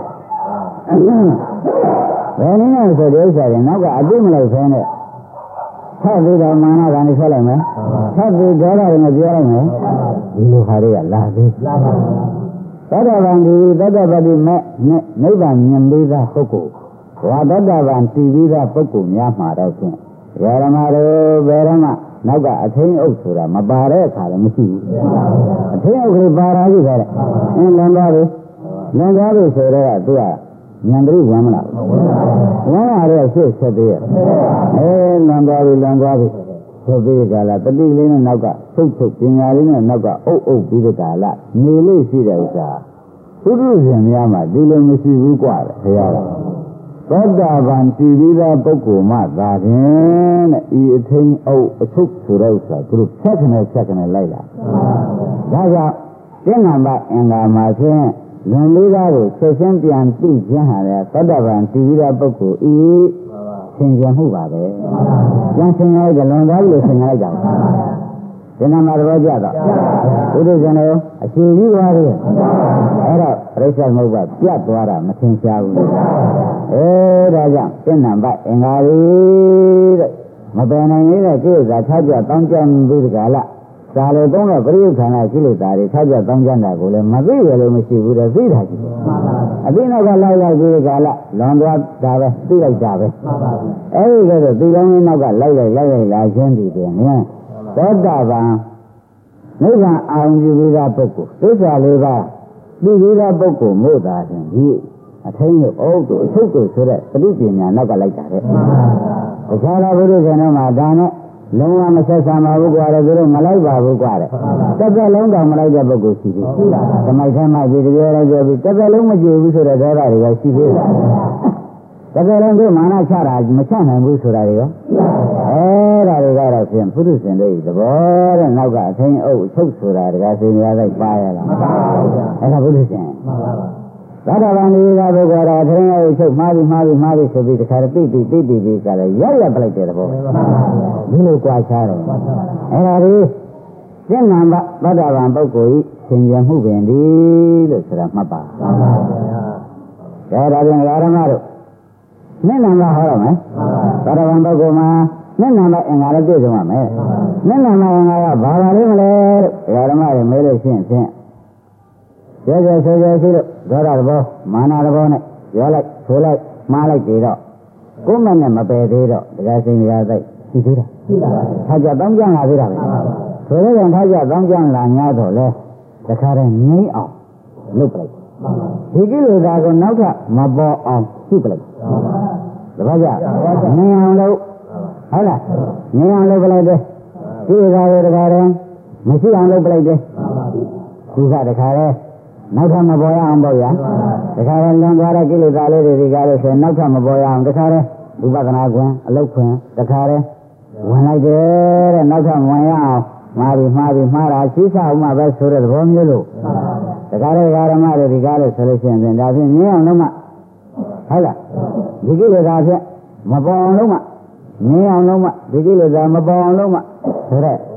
ဘယ်နည်းနဲ့ဆိုတဲ့ဥစ္စာတွေနောက်ကအတိမလိုက်ဖဲနဲ့ထပ်ပြီးတော့မာနကနေဆွဲလိုက်မယ်ထပ်ပြီးဒေါသတွေနဲ့ပြောလိုက်မယ်ဒီလိုဟာတွေကလာသေးလာပါသတ္တဗံဒီသတ္တပတိမဲ့နိဗ္ဗာန်မြင်ပြီးသားပုဂ္ဂိုလ်ဝါသတ္တဗံတည်ပြီးသားပုဂ္ဂိုလ်များမှာတော့ဖြင့်ဓမ္မတို့ဘယ်တော့မှနောက်ကအထင်းအုပ်ဆိုတာမပါတဲ့အခါလည်းမရှိဘူးအထင်းအုပ်ကလေးပါလာပြီပဲအင်းလမ်းသွားပြီလမ်းသွားပြီဆိုတော့သူကဉာဏ်တရိဝမ်းမလားဝမ်းရတဲ့ရှေ့ဆက်သေးရဲ့အဲလမ်းသွားပြီလမ်းသွားပြီဆိုပြီးကြလားတတိလေးနဲ့နောက်ကထုတ်ထုတ်ပညာလေးနဲ့နောက်ကအုပ်အုပ်ပြီးတဲ့ကာလနေလို့ရှိတဲ့ဥစ္စာသုဒ္ဓရှင်များမှာဒီလိုမရှိဘူးกว่าတယ်ခရားလားသောတာပန်တည်ပြီးသားပုဂ္ဂိုလ်မှသာဖြင့်တဲ့ဤအထင်းအုပ်အထုတ်ဆိုတဲ့ဥစ္စာသူတို့ဖြတ်ခနဲ့ဖြတ်ခနဲ့လိုက်လာဒါကြောင့်သင်္ကမအင်္ဂါမှာဖြင့်လွန်လေးသားကိုဆက်ရှင်းပြန်သိခြင်းဟာလေသောတာပန်တည်ပြီးသားပုဂ္ဂိုလ်ဤသင်ကြမှုပါပဲပြန်ဆင်လိုက်ကြလွန်သွားလို့ဆင်လိုက်ကြပါဒီနာမှာတော့ကြတော့ဘုရားရှင်တို့အရှိကြီးသွားတယ်အဲ့တော့ပြိဿမုပ္ပါပြတ်သွားတာမထင်ရှားဘူးအဲဒါကြောင့်သင်္နံပတ်အင်္ဂါရီတဲ့မပယ်နိုင်နေတဲ့ကိစ္စထားပြတောင်းကြပြီးဒီကလာသာလေသုံးတော့ပရိယုခန္ဓာရှိလို့တာတွေထားပြတောင်းကြတာကိုလည်းမသိရလို့မရှိဘူးတဲ့သိတာရှိတယ်အသိနောက်ကလိုက်လိုက်ပြီးဒီကလာလွန်သွားတာပဲသိလိုက်တာပဲအဲဒီကတော့ဒီကောင်းကြီးနောက်ကလိုက်လိုက်လိုက်လိုက်လာခြင်းဒီပြင်ဟင်သောတာပန်နိဗ္ဗာန်အောင်ယူပြီးသားပုဂ္ဂိုလ်သစ္စာလေးပါးသိပြီးသားပုဂ္ဂိုလ်မို့သာခြင်းဒီအထင်းတို့အုပ်တို့အထုတ်တို့ဆိုတဲ့ပဋိပညာနောက်ကလိုက်တာတဲ့တခြားသောဘုရားရှင်တို့မှာဒါနဲ့လုံးဝမဆက်ဆံပါဘူးကွာတဲ့သူတို့မလိုက်ပါဘူးကွာတဲ့တစ်သက်လုံးတောင်မလိုက်တဲ့ပုဂ္ဂိုလ်ရှိသေးတယ်။ဓမ္မိုက်ထဲမှာဒီပြောရဲပြောပြီးတစ်သက်လုံးမကြည့်ဘူးဆိုတဲ့ဒေါသတွေကရှိသေးတယ်။တစ်သက်လုံးတို့မာနချတာမချနိုင်ဘူးဆိုတာတွေရောအဲဒါတွေကတော့ဖြင့်ပုထုဇဉ်တို့ဤသဘောတဲ့နောက်ကအထင်းအုပ်ချုပ်ဆိုတာတကားစင်ရလိုက်ပါရလားမပါဘူးဗျာအဲ့ဒါပုထုဇဉ်မှန်ပါပါသတ္တဗံဒီကဘုရားတော်ထင်းအုပ်ချုပ်မှားပြီးမှားပြီးမှားပြီးဆိုပြီးတခါတည်းတိတိတိတိကလည်းရက်ရက်ပလိုက်တဲ့သဘောဒီလိုကြွားချတယ်အဲ့ဒါဒီသင်္နံဘသတ္တဗံပုဂ္ဂိုလ်ဤသင်ကြမှုပင်ဒီလို့ဆိုတာမှတ်ပါမှန်ပါဗျာဒါဒါပြန်ဓမ္မတို့မျက်နှာမှာဟောရမယ်သတ္တဗံပုဂ္ဂိုလ်မှာမျက်နှာမှာအင်္ဂါလည်းပြည့်စုံရမယ်မျက်နှာမှာအင်္ဂါကဘာပါလိမ့်မလဲတဲ့ဓမ္မတွေမဲလို့ရှိရင်ဖြင့်ကျေကျေဆွေဆွေရှိလို့ဒေါသသဘောမာနသဘောနဲ့ပြောလိုက်ဆိုလိုက်မှားလိုက်သေးတော့ကိုယ်မနဲ့မပယ်သေးတော့တရားစိန်တရားသိရှိသေးတာရှိပါပါထားကြတောင်းကြလာသေးတာပဲဆိုတော့ကြောင့်ထားကြတောင်းကြလာ냐တော့လဲတခါတည်းငြိမ့်အောင်လုပ်ပလိုက်ဒီကိလေသာကိုနောက်ထပ်မပေါ်အောင်ပြုပလိုက်တပည့်ကြငြိမ့်အောင်လုပ်ဟုတ်လားငြိမ့်အောင်လုပ်ပလိုက်တယ်ကိလေသာကိုတခါတည်းမရှိအောင်လုပ်ပလိုက်တယ်ဒီကတခါတည်းနောက်ထပ်မပေါ်ရအောင်ပေါ့ဗျာတခါတည်းလွန်သွားတဲ့ကိလေသာလေးတွေကားလို့ဆိုရင်နောက်ထပ်မပေါ်ရအောင်တခါတည်းဝိပဿနာကွင်းအလုတ်ခွင်တခါတည်းဝင်လိုက်တယ်တဲ့နောက်ထပ်ဝင်ရအောင်မှားပြီးမှားပြီးမှားတာရှိစအောင်မှပဲဆိုတဲ့သဘောမျိုးလို့တခါတည်းဓမ္မတွေဒီကားလို့ဆိုလို့ရှိရင်ဒါဖြင့်မြင်အောင်လို့မှဟုတ်လားဒီကိလေသာဖြင့်မပေါ်အောင်လို့မှမြင်အောင်လို့မှဒီကိလေသာမပေါ်အောင်လို့မှဆိုတဲ့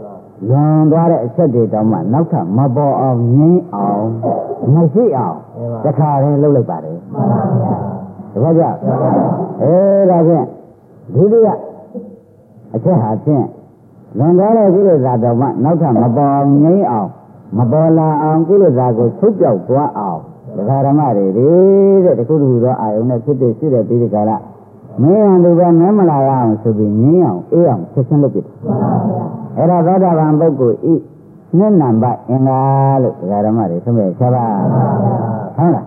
လွန်သွားတဲ့အချက်တွေတောင်မှနောက်ထပ်မပေါ်အောင်ငြင်းအောင်မရှိအောင်တခါတည်းလုပ်လိုက်ပါတယ်မှန်ပါဗျာတပည့်ကြအဲဒါဖြင့်ဒုတိယအချက်ဟာဖြင့်လွန်သွားတဲ့ကိလေသာတောင်မှနောက်ထပ်မပေါ်အောင်ငြင်းအောင်မပေါ်လာအောင်ကိလေသာကိုချုပ်ပြောက်သွားအောင်ဒကာဓမ္မတွေတဲ့တခုတခုသောအာယုန်နဲ့ဖြစ်ဖြစ်ရှိတဲ့ပြီးဒီကရမင်းအောင်လူပဲမမလာရအောင်ဆိုပြီးငြင်းအောင်အေးအောင်ချက်ချင်းလုပ်ပြတယ်အဲ့ဒါသောတာပန်ပုဂ္ဂိုလ်ဤနှစ်နံပါတ်အင်္ဂါလို့ဒကာဓမ္မတွေဆိုမြဲချက်ပါဟုတ်လား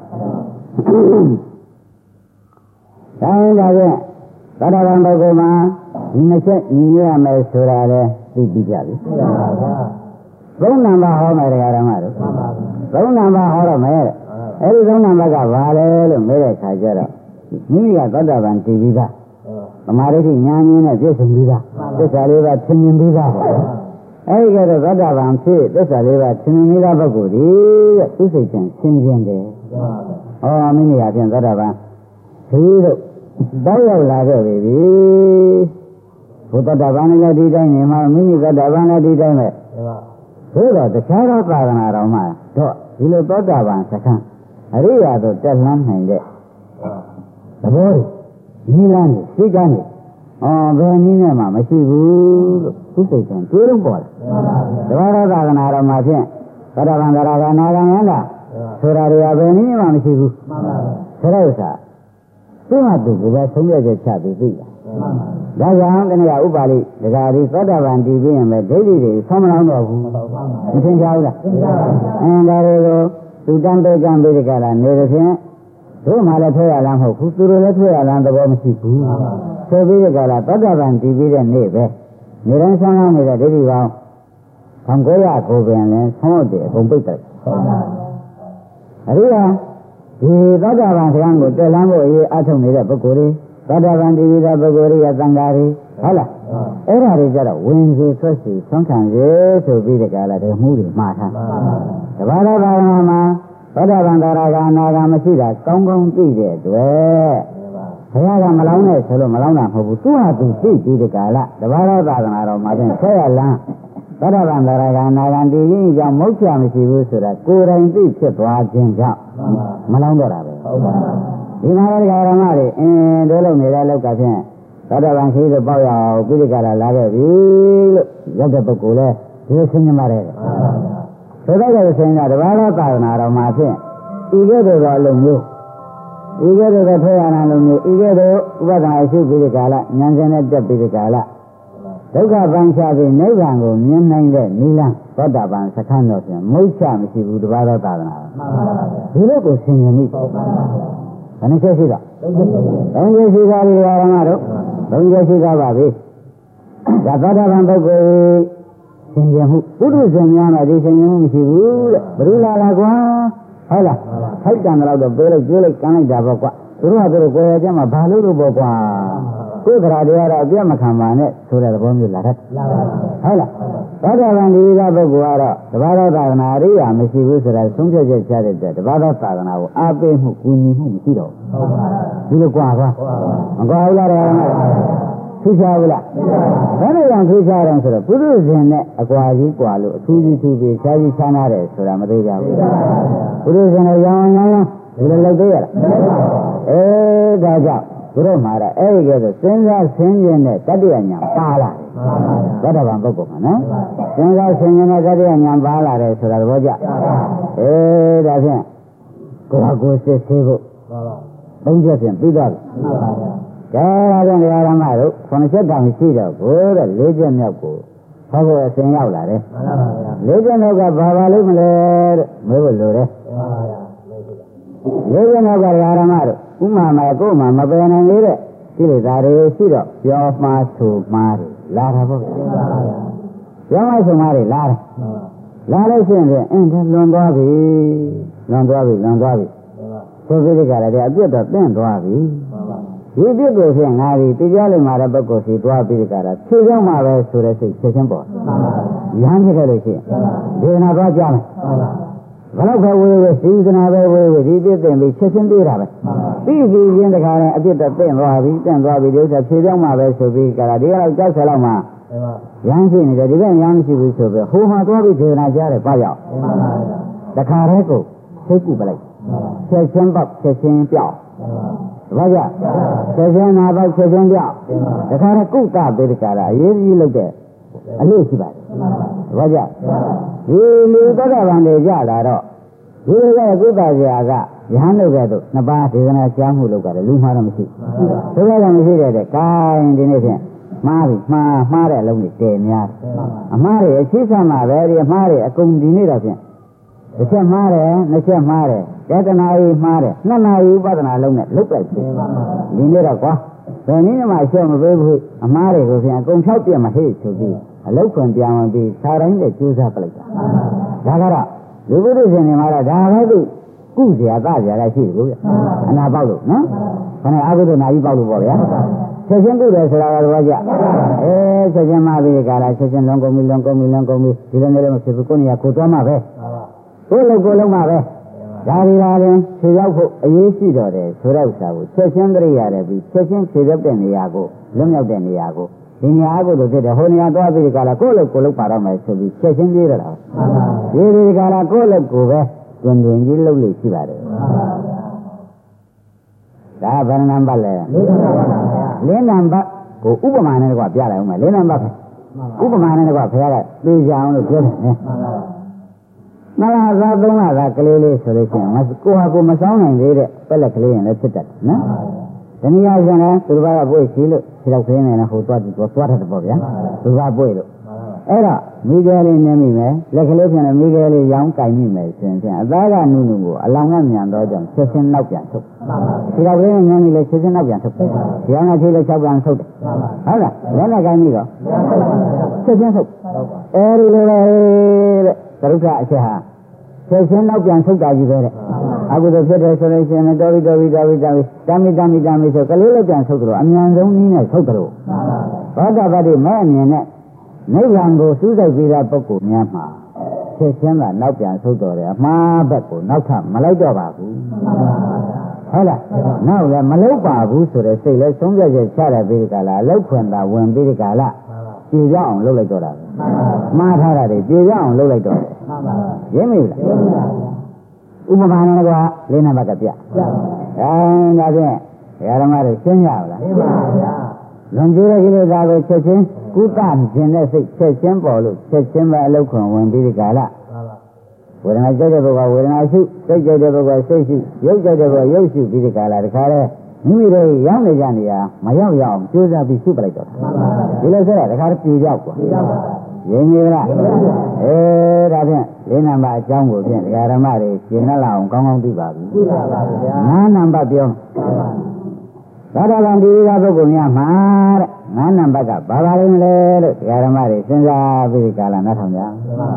ဒါရင်ဒါဖြင့်သောတာပန်ပုဂ္ဂိုလ်မှာဒီနှစ်ချက်ညီရမယ်ဆိုတာလေသိပြီးကြပြီသုံးနံပါတ်ဟောမယ်ဒကာဓမ္မတို့သုံးနံပါတ်ဟောတော့မယ်တဲ့အဲ့ဒီသုံးနံပါတ်ကဘာလဲလို့မေးတဲ့ခါကျတော့မိမိကသောတာပန်တည်ပြီးသားသမာဓိဉာဏ်ရင်းနဲ့ပြည့်စုံပြီးသားသစ္စာလေးပါးသင်မြင်ပြီးသားပေါ့အဲ့ဒီကတော့သောတာပန်ဖြစ်သစ္စာလေးပါးသင်မြင်ပြီးသားပုဂ္ဂိုလ်ဒီတဲ့သူစိတ်ချင်းရှင်းရှင်းတယ်ဟောမိမိအပြင်သောတာပန်ဒီတို့တောက်ရောက်လာခဲ့ပြီဘုသောတာပန်လည်းဒီတိုင်းနေမှာမိမိသောတာပန်လည်းဒီတိုင်းပဲသို့တော့တခြားသောသာသနာတော်မှာတော့ဒီလိုသောတာပန်စခန်းအရိယာတို့တက်လှမ်းနိုင်တဲ့သဘောတွေညီလန်းနေစိတ်ကနေအော်ဘယ်နည်းနဲ့မှမရှိဘူးလို့သူစိတ်ကတွေးတော့ပေါ်တယ်တဘာဝသာသနာတော်မှာဖြင့်သောတာပန်သရဂါနာဂံယန္တာဆိုတာတွေကဘယ်နည်းမှမရှိဘူးဆိုတဲ့ဥစ္စာသူ့ဟာသူကပဲဆုံးဖြတ်ချက်ချပြီးသိတာဒါကြောင့်တနည်းဥပါလိဒကာဒီသောတာပန်တည်ပြီးရင်ပဲဒိဋ္ဌိတွေဆုံးမလောင်းတော့ဘူးမသင်ချဘူးလားအင်းဒါတွေကိုသူတန်တေကံပိဒကလာနေရခြင်းတို့မှလည်းထွက်ရလားမဟုတ်ဘူးသူတို့လည်းထွက်ရလားသဘောမရှိဘူးဆိုပြီးဒီကလာသောတာပန်တည်ပြီးတဲ့နေ့ပဲနေတိုင်းဆောင်းလောင်းနေတဲ့ဒိဋ္ဌိပေါင်းဆံကိုရကိုပင်လည်းဆောင်းတဲ့အကုန်ပိတ်တယ်အရိယာဒီသောတာပန်ဆရာကိုတက်လမ်းဖို့အရေးအထုတ်နေတဲ့ပုဂ္ဂိုလ်တွေသောတာပန်တည်ပြီးတဲ့ပုဂ္ဂိုလ်တွေကသံဃာတွေဟုတ်လားအဲ့ဒါတွေကြတော့ဝင်စီဆွတ်စီဆုံးခံစေဆိုပြီးဒီကလာတွေမှုတွေမှားထားတဘာသာဘာဝမှာသောတာပန်သာရကအနာဂါမရှိတာကောင်းကောင်းသိတဲ့အတွက်ဘုရားကမလောင်းနဲ့ဆိုလို့မလောင်းတာမဟုတ်ဘူးသူဟာသူသိပြီးဒီကလာတဘာသာသာသနာတော်မှာပြန်ဆက်ရလန်းသောတာပန်သာရကအနာဂံတည်ခြင်းကြောင့်မုတ်ချမရှိဘူးဆိုတာကိုယ်တိုင်သိဖြစ်သွားခြင်းကြောင့်မလောင်းတော့တာပဲဟုတ်ပါဘူးဒီမှာလည်းဓမ္မတွေအင်းတို့လုံနေတဲ့လောက်ကဖြင့်သောတာပန်ခရီးတို့ပေါက်ရအောင်ပြိဋကလာလာခဲ့ပြီလို့ရောက်တဲ့ပုဂ္ဂိုလ်လဲဒီလိုဆင်းရဲပါတယ်ဆိုတော့လည်းဆင်းရဲတဘာဝသာသနာတော်မှာဖြင့်ဤကဲ့သို့သောအလုံးမျိုးဤကဲ့သို့သောထွေးရနာလုံးမျိုးဤကဲ့သို့ဥပဒနာအရှိပြိဋကလာဉာဏ်စဉ်နဲ့တက်ပြိဋကလာဒုက္ခပန်းချပြီးနိဗ္ဗာန်ကိုမြင်နိုင်တဲ့နိလန်းသောတာပန်စခန်းတော်ဖြင့်မုတ်ချမရှိဘူးတဘာဝသာသနာတော်ဒီလိုကိုဆင်ញင်မိဘယ်နှချက်ရှိတာသုံးချက်ရှိတာဒီဓမ္မတို့သုံးချက်ရှိတာပါပြီဒါသောတာပန်ပုဂ္ဂိုလ်ဆင်ញင်မှုပုထုဇဉ်များမှာဒီဆင်ញင်မှုမရှိဘူးတဲ့ဘယ်လိုလာလားကွာဟုတ်လားထိုက်တန်တော့တော့ပေးလိုက်ကျွေးလိုက်ကန်လိုက်တာပေါ့ကွာသူတို့ကသူတို့ကိုယ်ရကြမှာဘာလို့လို့ပေါ့ကွာကိုယ်ကရာတွေကတော့အပြတ်မခံပါနဲ့ဆိုတဲ့သဘောမျိုးလာတတ်ဟုတ်လားသောတာပန်ဒီကပုဂ္ဂိုလ်ကတော့တဘာသောသာသနာအရိယာမရှိဘူးဆိုတာဆုံးဖြတ်ချက်ချတဲ့အတွက်တဘာသောသာသနာကိုအားပေးမှုကူညီမှုမရှိတော့ဘူးဒီလိုကွာကွာမကွာဘူးလားထူးခြားဘူးလားဘယ်လိုကြောင့်ထူးခြားတယ်ဆိုတော့ပုရုဇဉ်နဲ့အကွာကြီးကွာလို့အထူးကြီးထူးပြီးခြားကြီးခြားနာတယ်ဆိုတာမသိကြဘူးပုရုဇဉ်နဲ့ရောင်းရောင်းရောင်းဒီလိုလုပ်သေးရလားအဲဒါကြောင့်သူတို့မှာတော့အဲ့ဒီကဲဆိုစဉ်းစားဆင်းရဲတဲ့တတ္တယညာပါလာတယ်သောတာပန်ပုဂ္ဂိုလ်မှာနော်စဉ်းစားဆင်းရဲတဲ့တတ္တယညာပါလာတယ်ဆိုတာသဘောကျအဲဒါဖြင့်ကိုယ်ကိုယ်စစ်ဆေးဖို့သုံးချက်ဖြင့်ပြီးသွားပြီကဲဒါဖြင့်တရားဓမ္မတို့ခုနှစ်ချက်တောင်ရှိတော့ကိုယ်တဲ့လေးချက်မြောက်ကိုဟောဖို့အစဉ်ရောက်လာတယ်လေးချက်မြောက်ကဘာပါလိမ့်မလဲတဲ့မေးဖို့လိုတယ်လေးချက်မြောက်ကတရားဓမ္မတို့ဥမာမဲ့ကိုယ်မှမပယ်နိုင်သေးတဲ့ကိလေသာတွေရှိတော့ပြောမှားဆိုမှားတယ်လာတာပေါ့ပြောမှားဆိုမှားတယ်လာတယ်လာလို့ရှိရင်အင်းဒါလွန်သွားပြီလွန်သွားပြီလွန်သွားပြီဆိုပြီးဒီကလည်းအပြစ်တော့တင့်သွားပြီဒီပြစ်ကိုဖြင့်ငါဒီတရားလိမ္မာတဲ့ပုဂ္ဂိုလ်စီသွားပြီးဒီကရဖြေကြောင်းမှာပဲဆိုတဲ့စိတ်ချက်ချင်းပေါ်ရဟန်းဖြစ်ခဲ့လို့ရှိရင်ဒေနာသွားကြမယ်ဘလောက်ပဲဝေးဝေးစီသနာပဲဝေးဝေးဒီပြည့်တင်ပြီးချက်ချင်းပြေးတာပဲပြီးပြီးချင်းတခါနဲ့အပြစ်တော့တင့်သွားပြီတင့်သွားပြီဒီဥစ္စာဖြေပြောင်းမှာပဲဆိုပြီးကြတာဒီကတော့ကြောက်ဆက်လောက်မှရမ်းရှိနေတယ်ဒီကရမ်းမရှိဘူးဆိုပြီးဟိုမှာသွားပြီးဒေသနာကြားတယ်ပါရောက်တခါတည်းကိုသိကူပလိုက်ချက်ချင်းပေါက်ချက်ချင်းပြောက်ဘာကြချက်ချင်းနာပေါက်ချက်ချင်းပြောက်တခါတည်းကုသပေးတဲ့ကာလအရေးကြီးလုပ်တဲ့အလို့ရှိပါတယ်ဘာကြဒီလူသောတာပန်တွေကြလာတော့ဒီလိုကကုသစရာကယဟန်လုပ်ခဲ့တော့နှစ်ပါးဒေသနာကြားမှုလုပ်ကြတယ်လူမှားတော့မရှိဘူးဒါကမရှိတဲ့တဲ့ကိုင်းဒီနေ့ဖြင့်မှားပြီမှားမှားတဲ့အလုံးတွေတည်များအမှားတွေအရှိစမှာပဲဒီအမှားတွေအကုန်ဒီနေ့တော့ဖြင့်တစ်ချက်မှားတယ်နှစ်ချက်မှားတယ်ယတနာကြီးမှားတယ်နှစ်နာရီဥပဒနာလုံးနဲ့လုတ်လိုက်ပြီဒီနေ့တော့ကွာဘယ်နည်းမှရှော့မပေးဘူးအမှားတွေကိုဖြင့်အကုန်ဖြောက်ပြမဟိတ်ဆိုပြီးအလုတ်ခွန်ပြောင်းပြီးခြားတိုင်းနဲ့ကျိုးစားပလိုက်တာဒါကတော့လူပုဂ္ဂိုလ်ရှင်တွေမှာတော့ဒါပဲသူကုเสียသเสียလည်းရှိတယ်ကိုဗျအနာပေါက်လို့နော်ခဏအာဟုဒနာကြီးပေါက်လို့ပေါ့ဗျာချက်ချင်းကုတယ်ဆိုတာကတော့ကြအဲချက်ချင်းမှပြီးကြလားချက်ချင်းလွန်ကုန်ပြီလွန်ကုန်ပြီလွန်ကုန်ပြီဒီလိုမျိုးလည်းမဖြစ်ဘူးကိုနေရာကိုသွားမှပဲကိုလုံးကိုလုံးမှပဲဒါရီလာရင်ခြေရောက်ဖို့အရေးရှိတော့တယ်ဆိုတဲ့ဥစ္စာကိုချက်ချင်းတရိရတယ်ပြီးချက်ချင်းခြေရောက်တဲ့နေရာကိုလွတ်မြောက်တဲ့နေရာကိုဒီနေရာကိုလို့ဖြစ်တယ်ဟိုနေရာသွားပြီးကြလားကိုလုံးကိုလုံးပါတော့မယ်ဆိုပြီးချက်ချင်းပြေးရတာဒီဒီကြလားကိုလုံးကိုပဲတွင်တွင်ကြီးလှုပ်လို့ရှိပါတယ်ဒါဗန္နံပတ်လဲလင်းနံပတ်ကိုဥပမာနဲ့ကွာပြလိုက်အောင်မယ်လင်းနံပတ်ဥပမာနဲ့ကွာဖခင်ကသိကြအောင်လို့ပြောတယ်နော်မလားသာသုံးလားသာကလေးလေးဆိုလို့ရှိရင်ကိုဟာကိုမဆောင်နိုင်သေးတဲ့ပက်လက်ကလေးရင်လည်းဖြစ်တတ်တယ်နော်ဒီနေရာကျရင်သူတို့ကပွေရှိလို့ခြေတော့ခင်းနေတယ်ဟိုသွားကြည့်သွားသွားတတ်ပေါ့ဗျာသူကပွေလို့အဲ့တော့မိခဲလေးနင်းမိမယ်လက်ကလေးပြန်လည်းမိခဲလေးရောင်းကင်မိမယ်ဆိုရင်အသားကနုနုကိုအလောင်ကမြန်တော့ကြောင့်ချက်ချင်းနောက်ပြန်ထုတ်ခြေတော့လေးနင်းမိလေချက်ချင်းနောက်ပြန်ထုတ်ဒီအောင်ကခြေလေး၆ပြန်ထုတ်တယ်ဟုတ်လားလက်နဲ့ကင်မိတော့ချက်ချင်းထုတ်အဲ့ဒီလိုလေတဲ့သရုပ်ကအချက်ဟာချက်ချင်းနောက်ပြန်ထုတ်တာကြီးပဲတဲ့အခုတော့ဖြစ်တယ်ဆိုလို့ရှိရင်တော်ပြီတော်ပြီတော်ပြီတော်ပြီတမ်းမိတမ်းမိတမ်းမိဆိုကလေးလေးပြန်ထုတ်တယ်အမြန်ဆုံးနည်းနဲ့ထုတ်တယ်ဘောဓဘာတိမဲ့အမြင်နဲ့နိဗ္ဗာန်ကိုစူးစိုက်ပြီးတဲ့ပုဂ္ဂိုလ်များမှာချက်ချင်းကနောက်ပြန်ဆုတ်တော်တယ်အမှားဘက်ကိုနောက်ထပ်မလိုက်တော့ပါဘူးဟုတ်လားနောက်လည်းမလုပ်ပါဘူးဆိုတဲ့စိတ်လဲဆုံးဖြတ်ချက်ချရပြီးကြလားလောက်ခွင်တာဝင်ပြီးကြလားပြေပြအောင်လုပ်လိုက်တော့တာမှားထားတာတွေပြေပြအောင်လုပ်လိုက်တော့တယ်ရင်းမိလားဥပမာနဲ့ကွာလေးနံပါတ်ကပြအဲဒါဖြင့်ဓမ္မတွေရှင်းရပါလားရှင်းပါဗျာလွန်ကျူးတဲ့ကိလေသာကိုချက်ချင်းကုသခြင်းနဲ့စိတ်ချက်ချင်းပေါ်လို့ချက်ချင်းပဲအလုတ်ခွန်ဝင်ပြီးဒီကာလဝေဒနာကြိုက်တဲ့ဘုရားဝေဒနာရှုစိတ်ကြိုက်တဲ့ဘုရားစိတ်ရှုရုပ်ကြိုက်တဲ့ဘုရားရုပ်ရှုပြီးဒီကာလတခါလဲမိမိတို့ရောက်နေကြနေရမရောက်ရအောင်ကြိုးစားပြီးရှုပလိုက်တော့ဒီလိုဆိုတော့တခါပြေရောက်ကွာရင်းနေလားအဲဒါဖြင့်လေးနံပါတ်အကြောင်းကိုဖြင့်ဒကာဓမ္မတွေရှင်းနှက်လာအောင်ကောင်းကောင်းသိပါပြီသိပါပါဗျာငါးနံပါတ်ပြောသာဓကံဒီကပုဂ္ဂိုလ်များမှာတဲ့ငါးနံပါတ်ကဘာပါလိမ့်လဲလို့ဒကာဓမ္မတွေစဉ်းစားပြီးကာလနားထောင်ကြ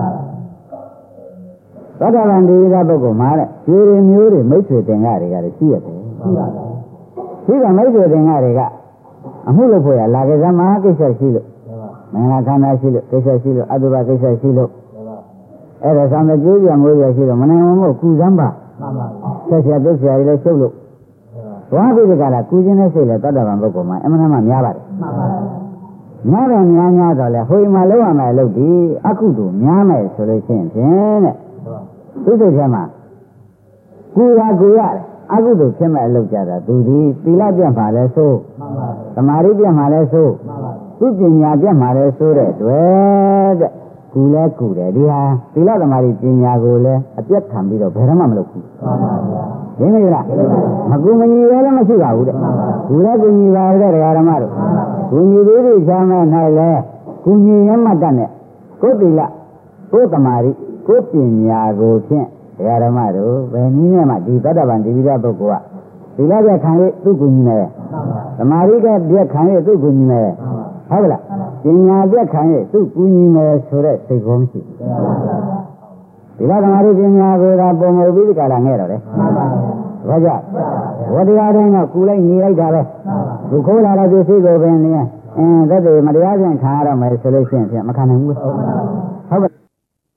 သာဓကံဒီကပုဂ္ဂိုလ်မှာတဲ့ကျွေးတွေမျိုးတွေမိတ်ဆွေတင်ကားတွေကလည်းရှိရတယ်ရှိပါပါဒီကမိတ်ဆွေတင်ကားတွေကအမှုလုပ်ဖို့ရလာကြစမ်းမဟာကိစ္စရှိလို့မင်္ဂလာခန္ဓာရှိလို့ကိစ္စရှိလို့အတုပကိစ္စရှိလို့အဲ့ဒါဆောင်တဲ့ကျွေးရမိုးရရှိလို့မနိုင်ဘူးကုစမ်းပါဆက်ဆက်ပြုတ်ဆရာကြီးလည်းရှုပ်လို့ဝါပိဒကလာကုခြင်းနဲ့စိတ်လည်းတတ္တဗံပုဂ္ဂိုလ်မှာအမှန်တမ်းများပါတယ်များတယ်များများတော့လေဟိုမှာလောက်ရမယ်လို့ဒီအခုတို့များမယ်ဆိုလို့ရှိရင်ဖြင့်တဲ့သူစိတ်ထဲမှာကုရကုရတယ်အခုတို့ဖြစ်မဲ့အလုပ်ကြတာသူဒီသီလပြတ်မှာလဲဆိုသမာဓိပြတ်မှာလဲဆိုသူပညာပြတ်မှာလဲဆိုတဲ့တွေ့တဲ့ကုလဲကုတယ်ဒီဟာသီလသမာဓိပညာကိုလည်းအပြတ်ခံပြီးတော့ဘယ်တော့မှမလုပ်ဘူးရင်းမိလားမကူမညီပဲလည်းမရှိပါဘူးတဲ့ကူလည်းကူညီပါတဲ့ဒကာဓမ္မတို့ကူညီသေးသေးချမ်းမဲ့၌လဲကူညီရမှတ်တတ်နဲ့ကိုယ်သီလကိုယ်သမာဓိကိုယ်ပညာကိုဖြင့်ဒကာဓမ္မတို့ဘယ်နည်းနဲ့မှဒီတတ္တဗံဒီဝိဒပုဂ္ဂိုလ်ကသီလပြခံရသူ့ကူညီမယ်သမာဓိကပြခံရသူ့ကူညီမယ်ဟုတ်လားပညာပြခံရသူ့ကူညီမယ်ဆိုတဲ့စိတ်ကောမရှိဘူးဒီလားသမာဓိပညာကိုသာပုံမူပြီးဒီကလာငဲ့တော့တယ်ဘာကြောင့်ဝတရားတိုင်းကကူလိုက်ညီလိုက်တာပဲဒီခိုးလာတဲ့ပစ္စည်းကိုပင်နေအင်းသက်တွေမတရားဖြင့်ခံရတော့မယ်ဆိုလို့ရှိရင်မခံနိုင်ဘူးဟုတ်ပါ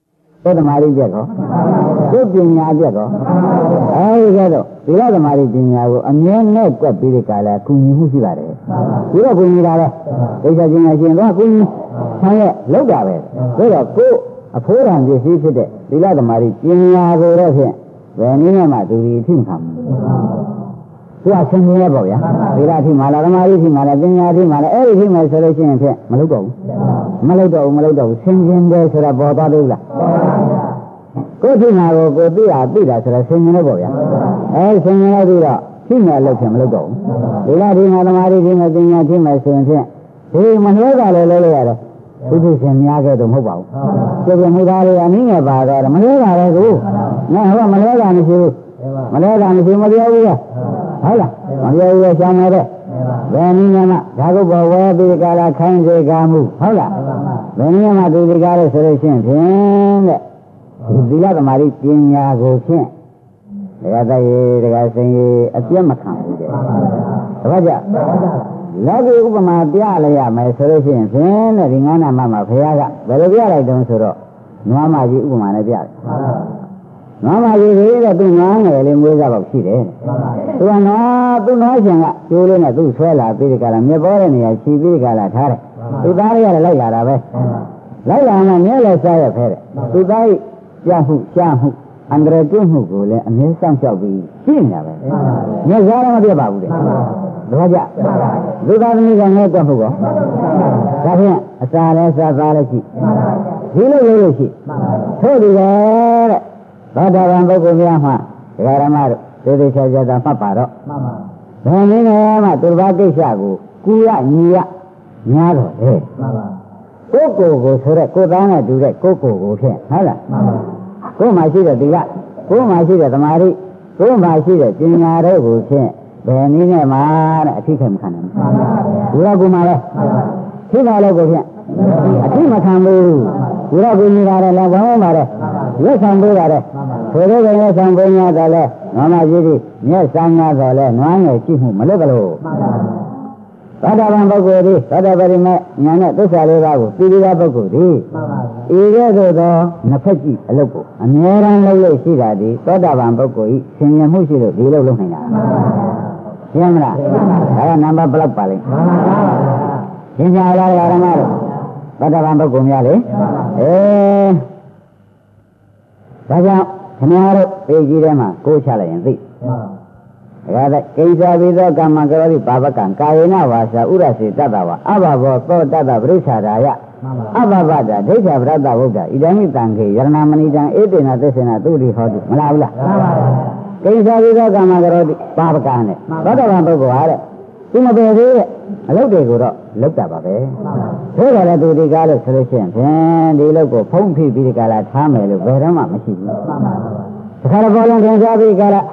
ကိုယ်သမာဓိပြက်ကောကိုယ်ပညာပြက်ကောအဲဒီကတော့သီလသမာဓိပညာကိုအမြဲနဲ့ကွက်ပြီးတဲ့ကာလကုညီမှုရှိပါတယ်ဒီတော့ကုညီတာပဲဒိဋ္ဌပညာရှင်ကကုညီဆောင်ရဲ့လောက်တာပဲဒါတော့ကိုယ်အဖိုးရံပစ္စည်းဖြစ်တဲ့သီလသမာဓိပညာကိုတော့ဖြင့်ဘယ်နည်းနဲ့မှသူဒီအထိမခံဘူးသူကဆင်းရဲပေါ့ဗျာသီလအထိမှလားသမာဓိအထိမှလားပညာအထိမှလားအဲ့ဒီအထိမှဆိုလို့ရှိရင်ဖြင့်မလုပ်တော့ဘူးမလုပ်တော့ဘူးမလုပ်တော့ဘူးဆင်းရဲတယ်ဆိုတာပေါ်သွားလို့လားကိုယ်ထိမှကိုကိုသိတာသိတာဆိုတော့ဆင်းရဲပေါ့ဗျာအဲ့ဆင်းရဲပြီးတော့ထိမှလို့ဖြင့်မလုပ်တော့ဘူးသီလအထိမှသမာဓိအထိမှပညာအထိမှဆိုရင်ဖြင့်ဒီမနှဲတာလည်းလုပ်လို့ရတယ်သူသူရှင်များခဲ့တော့မဟုတ်ပါဘူးကျေပြမှုသားတွေအနည်းငယ်ပါတော့မနှဲတာလည်းကိုနဲ့ဟောမနှဲတာမရှိဘူးမနှဲတာမရှိမပြောဘူးဟုတ်လားမပြောဘူးရှောင်းနေတဲ့ဘယ်နည်းနဲ့မှဒါကုတ်ပေါ်ဝဲပြီးကာလခိုင်းစေကားမှုဟုတ်လားဘယ်နည်းမှသူဒီကားလို့ဆိုလို့ရှိရင်ဖြင့်တဲ့သီလသမာဓိပညာကိုဖြင့်တရားတည်းတရားစင်ကြီးအပြတ်မခံဘူးတဲ့ဒါကြလောကီဥပမာပြလိုက်ရမယ်ဆိုလို့ရှိရင်ဖြင့်တဲ့ဒီငါးနာမမှာဘုရားကဘယ်လိုပြလိုက်တုံးဆိုတော့နွားမကြီးဥပမာနဲ့ပြတယ်နွားမကြီးကြီးတဲ့သူနွားငယ်လေးမွေးစားပေါ့ရှိတယ်သူကနွားသူနွားရှင်ကကျိုးလေးနဲ့သူ့ဆွဲလာပြီးဒီကလာမြက်ပေါ်တဲ့နေရာခြီးပြီးဒီကလာထားတယ်သူသားလေးကလည်းလိုက်လာတာပဲလိုက်လာမှမြဲလဲစားရဖဲတဲ့သူသားကြီးကြားမှုကြားမှုအန္တရာယ်တွင်းမှုကိုလည်းအမြဲစောင့်ရှောက်ပြီးရှင်းနေတာပဲမြဲစားတော့မပြတ်ပါဘူးတဲ့ဒါကြလူသားသမီးကငဲ့တော့ဟုတ်ကောဒါဖြင့်အစာလည်းစားသားလည်းရှိဒီလိုလေးလို့ရှိထို့ဒီပဲတဲ့သောတာပန်ပုဂ္ဂိုလ်များမှာဒကာရမတို့သေသေးချာချာသာမှတ်ပါတော့ဘယ်နည်းနဲ့မှသူဘာကိစ္စကိုကူရညီရများတော့တယ်ကိုယ်ကိုယ်ကိုဆိုတဲ့ကိုယ်သားနဲ့တူတဲ့ကိုယ်ကိုယ်ကိုဖြင့်ဟုတ်လားကိုယ်မှာရှိတဲ့ဒီကကိုယ်မှာရှိတဲ့သမာဓိကိုယ်မှာရှိတဲ့ပညာတို့ကိုဖြင့်ဘယ်နည်းနဲ့မှတဲ့အထိခံမခံနိုင်ဘူးဘုရားကူမှာလဲထိပါလို့ကိုဖြင့်အထိမခံဘူးဘုရားကူညီတာလည်းဘောင်းပါတယ်ရက်ဆောင်ပေးပါတယ်ဆိုတော့လည်းရက်ဆောင်ပေးရတာလဲနွားမကြီးကြီးမျက်ဆောင်ရတော့လဲနွားငယ်ကြည့်မှုမလုပ်ကြလို့သောတာပန်ပုဂ္ဂိုလ်ဒီသောတာပတိမေညာနဲ့သစ္စာလေးပါးကိုသိပြီးသားပုဂ္ဂိုလ်ဒီဤကဲ့သို့သောနှစ်ဖက်ကြည့်အလုပ်ကိုအမြဲတမ်းလုပ်လို့ရှိတာဒီသောတာပန်ပုဂ္ဂိုလ်ဤဆင်ញံမှုရှိလို့ဒီလုပ်လုပ်နိုင်တာရှင်းမလားဒါကနံပါတ်ဘယ်လောက်ပါလိမ့်ရှင်းကြလားဓမ္မတို့သောတာပန်ပုဂ္ဂိုလ်များလေအေးဒါကြောင့်ခင်ဗျားတို့သိကြည့်ထဲမှာကိုးချလိုက်ရင်သိဒါကကိစ္စပြီးသောကမ္မကရောတိပါပကံကာယေနဝါစာဥရစေတတ္တဝါအဘဘောသောတတ္တပရိစ္ဆာရာယအဘဘတာဒိဋ္ဌဗရတ္တဝုဒ္ဓဣဒံမိတံခေယရဏမဏိတံဧတေနသစ္စေနသုတိဟောတိမလားဘူးလားကိစ္စပြီးသောကမ္မကရောတိပါပကံနဲ့သောတာပန်ပုဂ္ဂိုလ်ဟာတဲ့သူမပယ်သေးတဲ့အလုပ်တွေကိုတော့လုပ်တာပါပဲဆိုတော့လေသူဒီကားလို့ဆိုလို့ရှိရင်ဖြင့်ဒီလုပ်ကိုဖုံးဖိပြီးဒီကားလာထားမယ်လို့ဘယ်တော့မှမရှိဘူးတခါတော့ဘောလုံးတင်စားပြီးကားလာ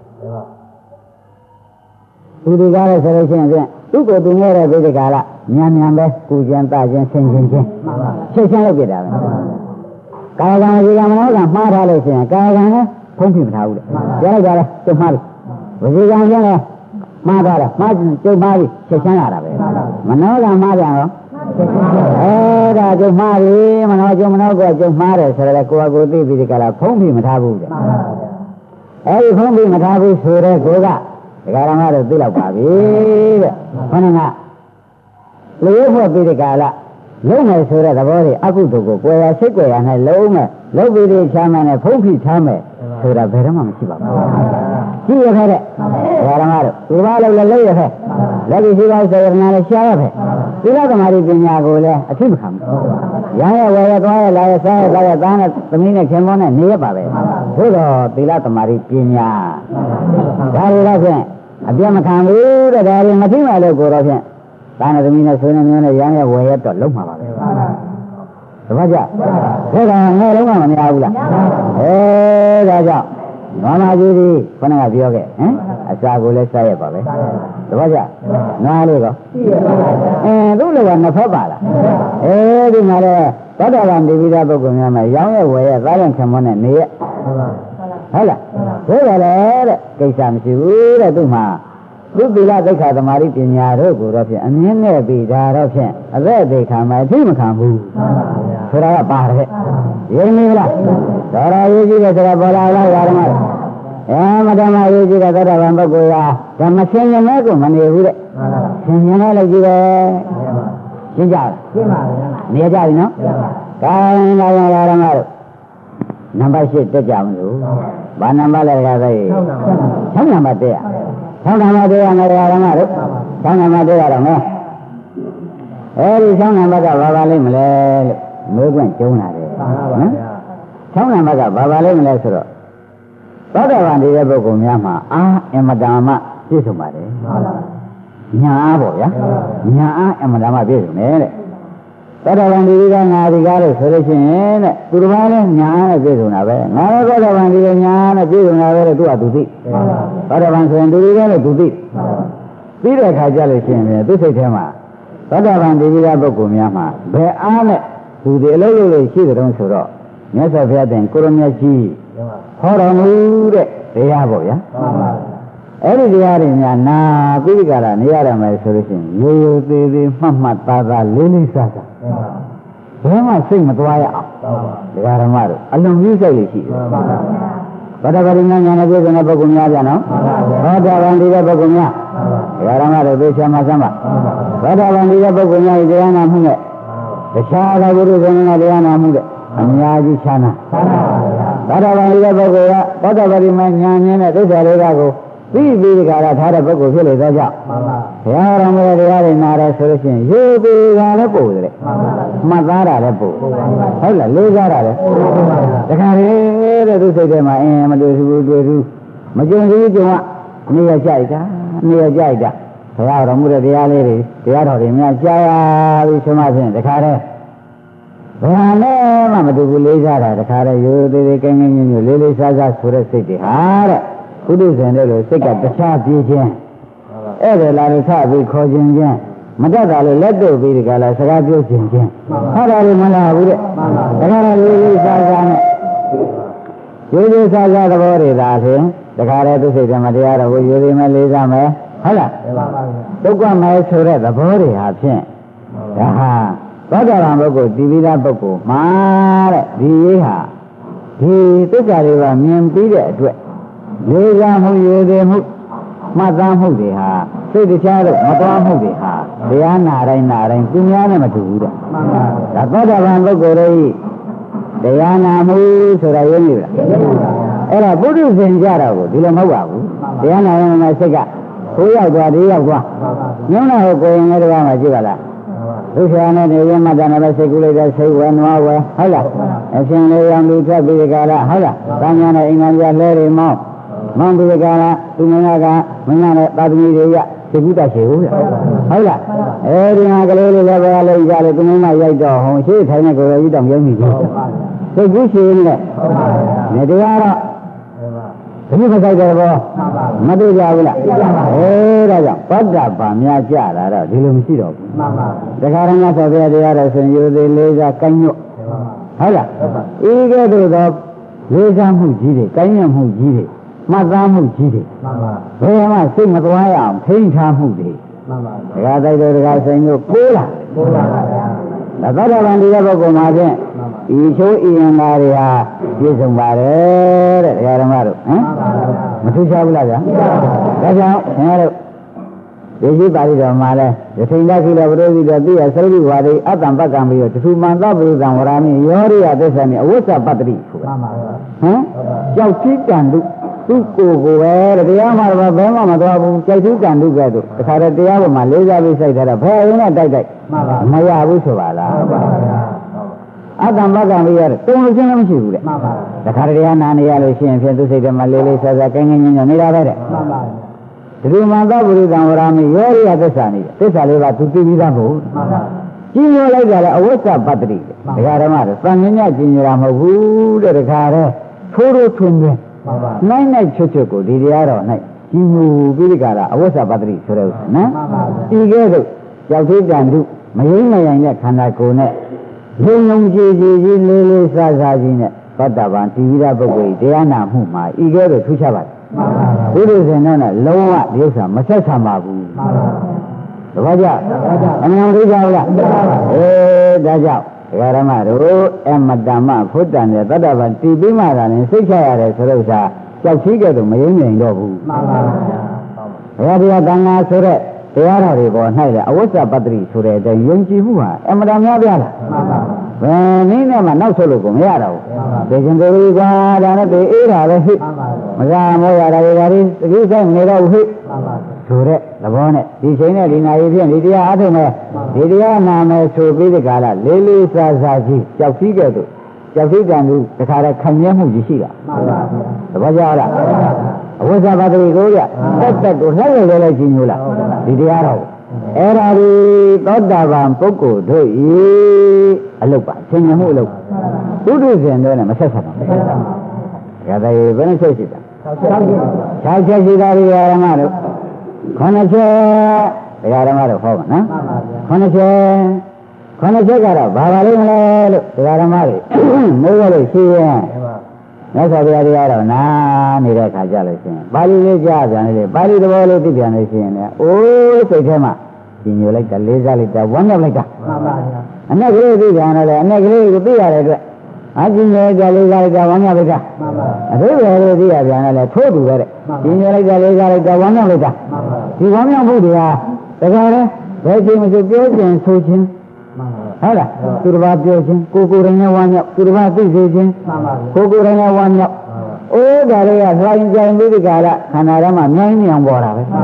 သူဒီကားလို့ဆိုလို့ရှိရင်ဖြင့်သူ့ကိုသူငဲတဲ့ပြီးဒီကားလာမြန်မြန်ပဲကုကျန်တချင်းဆင်ချင်းချင်းချက်ချင်းလုပ်ပြတာပဲကာယကံဒီကံမနောကံမှားထားလို့ရှိရင်ကာယကံလည်းဖုံးဖိမထားဘူးလေပြောလိုက်ကြတယ်ကျုပ်မှားပြီဝစီကံကျလည်းမှားသွားတယ်မှားကျုပ်မှားပြီချက်ချင်းလာတာပဲမနောကမှားပြန်ရောအဲဒါကျုပ်မှားပြီမနောကျုပ်မနောကကျုပ်မှားတယ်ဆိုတော့ကိုယ်ကကိုသိပြီးဒီကလာဖုံးပြီးမထားဘူးတဲ့အဲဒီဖုံးပြီးမထားဘူးဆိုတော့ကိုကဒကာရမတို့သိလောက်ပါပြီတဲ့ခဏကလူရဖို့ပြီးဒီကလာလုံးမယ်ဆိုတဲ့သဘောတွေအကုသိုလ်ကိုကိုယ်ရစိတ်ကိုယ်ရနဲ့လုံးမယ်လုံးပြီးဒီချမ်းမယ်နဲ့ဖုံးပြီးထားမယ်ဆိုတာဘယ်တော့မှမရှိပါဘူးကြည့်ရခဲ့တဲ့ဓမ္မတို့ဒီဘာလို့လဲလို့ရခဲ့လက်ပြီးရှိပါစေရနာနဲ့ရှားရခဲ့သီလသမာဓိပညာကိုလည်းအထိမခံဘူးရရဝရသွားရလာရစားရလာရသားနဲ့သမီးနဲ့ခင်မောနဲ့နေရပါပဲသို့တော့သီလသမာဓိပညာဒါတွေတော့ဖြင့်အပြတ်မခံဘူးတဲ့ဒါတွေမသိမှလို့ကိုတော့ဖြင့်သားနဲ့သမီးနဲ့ဆွေးနွေးမျိုးနဲ့ရရဝရတော့လုံးမှာပါပဲတပတ်ကြဒါကငယ်လုံးကမများဘူးလားအဲဒါကြောင့်နွားမကြီးကြီးခဏကပြောခဲ့ဟမ်အစာကိုလည်းစားရပါပဲတပတ်ကြနွားလေးကောအဲသူ့လိုကနှစ်ဖက်ပါလားအဲဒီမှာလေသောတာပန်ဒီပိဒါပုဂ္ဂိုလ်များမှာရောင်းရဝယ်ရသားရင်ခံမနဲ့နေရဟုတ်လားဆိုရလေတဲ့ကိစ္စမရှိဘူးတဲ့သူ့မှာသူသီလသိက္ခာသမာဓိပညာတို့ကိုတော့ဖြင့်အမြင့်နဲ့ပြီးဒါတော့ဖြင့်အသက်အသေးခံမှအသိမခံဘူးဆိုတာကပါတယ်ရင်းနေလားတော်တော်ရေးကြည့်တဲ့စကားပေါ်လာလားဓမ္မအဲမဓမ္မရေးကြည့်တဲ့သောတာပန်ပုဂ္ဂိုလ်ကဓမ္မဆင်ញမဲကိုမနေဘူးတဲ့ဆင်ញမဲလို့ကြည့်တယ်ရှင်းကြလားရှင်းပါဗျာနေကြပြီနော်ကောင်းပါပါဓမ္မတို့နံပါတ်၈တက်ကြမလို့ဘာနံပါတ်လဲကသိ၆နံပါတ်တက်ရ၆နံပါတ်တက်ရမယ်ဓမ္မတို့၆နံပါတ်တက်ရတော့မယ်အဲဒီ၆နံပါတ်ကဘာပါလိမ့်မလဲလို့မေးခွန်းကျုံးလာတယ်နော်၆နံပါတ်ကဘာပါလိမ့်မလဲဆိုတော့သောတာပန်တဲ့ပုဂ္ဂိုလ်များမှာအာအမတမပြည့်စုံပါတယ်ညာအားပေါ့ဗျာညာအားအမတမပြည့်စုံတယ်တဲ့သောတာပန်ဒီကငါဒီကားလို့ဆိုလို့ရှိရင်တဲ့သူတစ်ပါးလည်းညာအားနဲ့ပြည့်စုံတာပဲငါလည်းသောတာပန်ဒီကညာအားနဲ့ပြည့်စုံတာပဲတဲ့သူကသူသိသောတာပန်ဆိုရင်သူဒီကလည်းသူသိပြီးတဲ့အခါကျလို့ရှိရင်သူစိတ်ထဲမှာသောတာပန်ဒီကပုဂ္ဂိုလ်များမှာဘယ်အားနဲ့သူဒီအလုံးလုံးလေးရှိတဲ့တုန်းဆိုတော့မြတ်စွာဘုရားတင်ကိုရမြတ်ကြီးဟောတော်မူတဲ့တရားပေါ့ဗျာအဲ့ဒီတရားတွေများနာပြီးကြတာနေရရမယ်ဆိုလို့ရှိရင်ရိုးရိုးသေးသေးမှတ်မှတ်သားသားလေးလေးစားစားဘယ်မှစိတ်မသွားရအောင်တရားဓမ္မတို့အလုံးကြီးစိတ်လေးရှိတယ်ဘာသာပရိညာဉာဏ်ပြည့်စုံတဲ့ပုဂ္ဂိုလ်များဗျာနော်ဘောဓဘာန်ဒီတဲ့ပုဂ္ဂိုလ်များတရားဓမ္မတို့သိချာမှစမ်းပါဘောဓဘာန်ဒီတဲ့ပုဂ္ဂိုလ်များတရားနာမှုနဲ့တခြားသောဘုရားရှင်များတရားနာမှုတဲ့အများကြီးခြားနာဘောဓဘာန်ဒီတဲ့ပုဂ္ဂိုလ်ကဘောဓပရိမဉာဏ်ဉာဏ်နဲ့သိစ္စာတွေကကိုပြီးပြီးကြတာထားတဲ့ပုဂ္ဂိုလ်ဖြစ်လေသောကြောင့်ဘုရားတော်မူတဲ့တရားတွေနာတယ်ဆိုလို့ရှိရင်ရိုးသေးတာလည်းပို့တယ်မှတ်သားတာလည်းပို့ဟုတ်လားလေးစားတာလည်းတခါလေတဲ့သူစိတ်ထဲမှာအင်းမတွေ့ဘူးတွေ့ဘူးမကြုံဘူးကြုံကနေရကြိုက်တာနေရကြိုက်တာဘုရားတော်မူတဲ့တရားလေးတွေတရားတော်တွေများကြားရပြီးဆိုမှဖြင့်တခါတည်းဘယ်ဟာနဲ့မှမတူဘူးလေးစားတာတခါတည်းရိုးသေးသေးကဲငဲညွညွလေးလေးစားစားဆိုတဲ့စိတ်တွေဟာတဲ့ဘုဒ္ဓဇင်တဲ့လိုစိတ်ကတခြားပြေးခြင်းအဲ့ဒါလာလို့ထပြီးခေါ်ခြင်းချင်းမတတ်တာလို့လက်တို့ပြီးဒီကလာစကားပြောခြင်းချင်းဟောတာလည်းမလားဘူးတဲ့တခါတော့လေးလေးစားစားနဲ့ရိုးရိုးစားစားသဘောတွေသာဖြင့်တခါတည်းသူစိတ်ထဲမှာတရားတော်ကိုရိုးရိုးမဲ့လေးစားမယ်ဟုတ်လားဒုက္ခမဲ့ဆိုတဲ့သဘောတွေဟာဖြင့်ဒါဟာသောတာပန်ပုဂ္ဂိုလ်တိပိဋကပုဂ္ဂိုလ်မှာတဲ့ဒီရေးဟာဒီသစ္စာတွေကမြင်ပြီးတဲ့အတွက်လေးစားမှုရည်သေးမှုမှတ်သားမှုတွေဟာစိတ်တရားတော့မတော်မှုတွေဟာတရားနာတိုင်းနာတိုင်းသူများနဲ့မတူဘူးတဲ့မှန်ပါဒါသောတာပန်ပုဂ္ဂိုလ်တွေတရားနာမှုဆိုတာရင်းနေလားအဲ့ဒါပုထုဇဉ်ကြတော့ကိုဒီလိုမဟုတ်ပါဘူးတရားနာရင်လည်းစိတ်ကကိုရောက်သွားဒီရောက်သွားညောင်းတာကိုကိုရင်လည်းတရားမှကြည့်ပါလားဒုက္ခနဲ့နေရမှတန်တယ်စိတ်ကူးလိုက်တဲ့စိတ်ဝဲနွားဝဲဟုတ်လားအရှင်လေးရောင်လူထွက်ပြီးကြလားဟုတ်လားတန်ညာနဲ့အင်္ဂါပြလဲတွေမောင်းမောင်းပြီးကြလားသူမင်းကမင်းနဲ့တာသမီတွေရစိတ်ကူးတတ်ရှိဘူးဟုတ်လားအဲဒီမှာကလေးလေးလည်းပဲလိုက်ကြလေသူမင်းမရိုက်တော့ဟောရှိထိုင်တဲ့ကိုယ်ကြီးတောင်ရုံးနေကြစိတ်ကူးရှိနေနေတရားတော့ဒီလိုမဆိုင်တဲ့ဘောမတွေ့ကြဘူးလားအဲဒါကြောင့်ပတ္တပါများကြတာတော့ဒီလိုမရှိတော့ဘူးမှန်ပါတခါတည်းကဆိုပြတရားတော်ဆိုရင်ယူသေးလေးစားကိုင်းညွတ်ဟုတ်လားဤကဲ့သို့သောလေးစားမှုကြီးတွေကိုင်းညွတ်မှုကြီးတွေမှတ်သားမှုကြီးတွေမှန်ပါဘယ်မှာစိတ်မသွားရအောင်ထိန်းထားမှုတွေမှန်ပါဒကာတိုက်တော်ဒကာဆိုင်တို့ကိုးလာကိုးလာပါဗျာဒါသောတာပန်ဒီရဲ့ပုဂ္ဂိုလ်မှာဖြင့်ဤချိုးဤရင်္ဂါတွေဟာပြည့်စုံပါတယ်တဲ့ဒကာဓမ္မတို့ဟမ်မထူးခြားဘူးလားဗျာဒါကြောင့်ခင်ဗျားတို့ဒီရှိပါဠိတော်မှာလဲယထိန်တခိလပရိသေတိတိယသရုပ်ဝါဒိအတ္တံပက္ကံပြီးတော့တထူမန္တပုရိသံဝရမိယောရိယသစ္စာမိအဝိဇ္ဇပတ္တိဆိုတာမှန်ပါဗျာဟမ်ကြောက်ကြီးတန်တို့သူ့ကိုယ်ကိုပဲတရားမှတော့ဘယ်မှမသွားဘူးကြိုက်သူကံဒုက္ခတို့တခါတည်းတရားပေါ်မှာလေးစားပြီးစိုက်ထားတာဘယ်ရင်နဲ့တိုက်တိုက်မရဘူးဆိုပါလားမှန်ပါဗျာအတ္တမကံပြီးရတယ်တုံလို့ချင်းလည်းမရှိဘူးတဲ့မှန်ပါတခါတည်းတရားနာနေရလို့ရှိရင်ဖြင့်သူစိတ်ထဲမှာလေးလေးဆာဆာကဲငဲညံ့ညံ့နေတာပဲတဲ့မှန်ပါဒီမှာသဗ္ဗရိတံဝရမိယောရိယသစ္စာနေသစ္စာလေးပါသူသိပြီးသားမဟုတ်မှန်ပါကြီးညိုလိုက်ကြတယ်အဝိဇ္ဇပတ္တိဒကာဓမ္မတို့သံဉာဏ်ကြီးညိုတာမဟုတ်ဘူးတဲ့ဒကာတဲ့ထိုးထိုးထွင်းထွင်းနိုင်နိုင်ချွတ်ချွတ်ကိုဒီတရားတော်၌ကြီးညိုပြီးဒီကရာအဝိဇ္ဇပတ္တိဆိုတဲ့ဥစ္စာနော်ဒီကဲ့သို့ကြောက်သေးတန်တုမယိမ့်မယိုင်တဲ့ခန္ဓာကိုယ်နဲ့လုံလုံကြည်ကြည်ကြီးလေးလေးစားစားကြီးနဲ့သတ္တဗံတိဝိရပုဂ္ဂိုလ်တရားနာမှုမှာဤကဲ့သို့ထူးခြားပါတယ်ဘုရားရှင်တော့လုံးဝဒီဥစ္စာမဆက်ဆံပါဘူးတပည့်ကြအမှန်သိကြလားအေးဒါကြောင့်ဒဒကာရမတို့အမတမဖုတ္တန်တဲ့တတ္တဗံတီပြီးမှသာလည်းစိတ်ချရတယ်ဆိုလို့သာကြောက်ချီးကဲ့သို့မရင်းနိုင်တော့ဘူးမှန်ပါဗျာဘုရားတရားကံနာဆိုတဲ့တရားတော်တွေပေါ်၌လည်းအဝိဇ္ဇပတ္တိဆိုတဲ့အတိုင်းယုံကြည်မှုဟာအမတများပြားလားမှန်ပါဘယ်နည်းနဲ့မှနောက်ဆုတ်လို့ကိုမရတော့ဘူးသိချင်းသေးလေးကွာဒါနဲ့တေအေးတာပဲဟိမစားမောရတာတွေဒါတွေတတိဆိုင်မနေတော့ဘူးဟိဆိုတဲ့သဘောနဲ့ဒီချိန်နဲ့ဒီနာရီဖြင့်ဒီတရားအားထုတ်မယ်ဒီတရားနာမယ်ဆိုပြီးဒီကာလလေးလေးစားစားကြီးကြောက်ပြီးကဲ့သို့ကြောက်ပြီးကံသူတခါတည်းခံရမှုကြီးရှိတာမှန်ပါသဘောကျလားအဝိဇ္ဇပါတိကိုရတက်တက်ကိုလှည့်ရလဲကြီးညိုးလားဒီတရားတော်အဲ့ဒါဒီသောတာပန်ပုဂ္ဂိုလ်တို့ဤအလုပ်ပါသင်္ကြန်မှုအလုပ်ဘုဒ္ဓဇင်တို့နဲ့မဆက်ဆက်ပါဘူး။ဒါတည်းဘယ်နဲ့ဆက်ရှိတာ။၆ချက်ရှိတာဒီဓမ္မတို့ခုနှစ်ချက်ဒကာဓမ္မတို့ဟောပါနော်။ခုနှစ်ချက်ခုနှစ်ချက်ကတော့ဘာပါလိမ့်မလဲလို့ဒကာဓမ္မတွေမိုးရလို့ရှိရင်မြတ်စွာဘုရားတရားတော်နာနေတဲ့ခါကြလို့ရှိရင်ပါဠိလေးကြားပြန်လေပါဠိသဘောလေးသိပြန်လို့ရှိရင်လည်းအိုးစိတ်ထဲမှာညိုလိုက်တာလေးစားလိုက်တာဝမ်းမြောက်လိုက်တာမှန်ပါဗျာအနဲ့ကလေးသိပြန်တော့လေအနဲ့ကလေးကိုသိရတဲ့အတွက်အကျဉ်းရကြလေးစားလိုက်တာဝမ်းမြောက်လိုက်တာမှန်ပါအသေးပဲလေးသိရပြန်တော့လေထိုးတူပဲတဲ့ညိုလိုက်တာလေးစားလိုက်တာဝမ်းမြောက်လိုက်တာမှန်ပါဒီဝမ်းမြောက်မှုတွေကတကယ်လေဘယ်ချိန်မှပြောခြင်းဆိုခြင်းဟုတ်လားသူတစ်ပါးပြောခြင်းကိုကိုယ်တိုင်နဲ့ဝမ်းမြောက်သူတစ်ပါးသိစေခြင်းကိုကိုယ်တိုင်နဲ့ဝမ်းမြောက်အိုးဒါတွေကလှိုင်းကြိုင်ပြီးဒီကရခန္ဓာထဲမှာမြိုင်းမြောင်ပေါ်တာပဲဒါ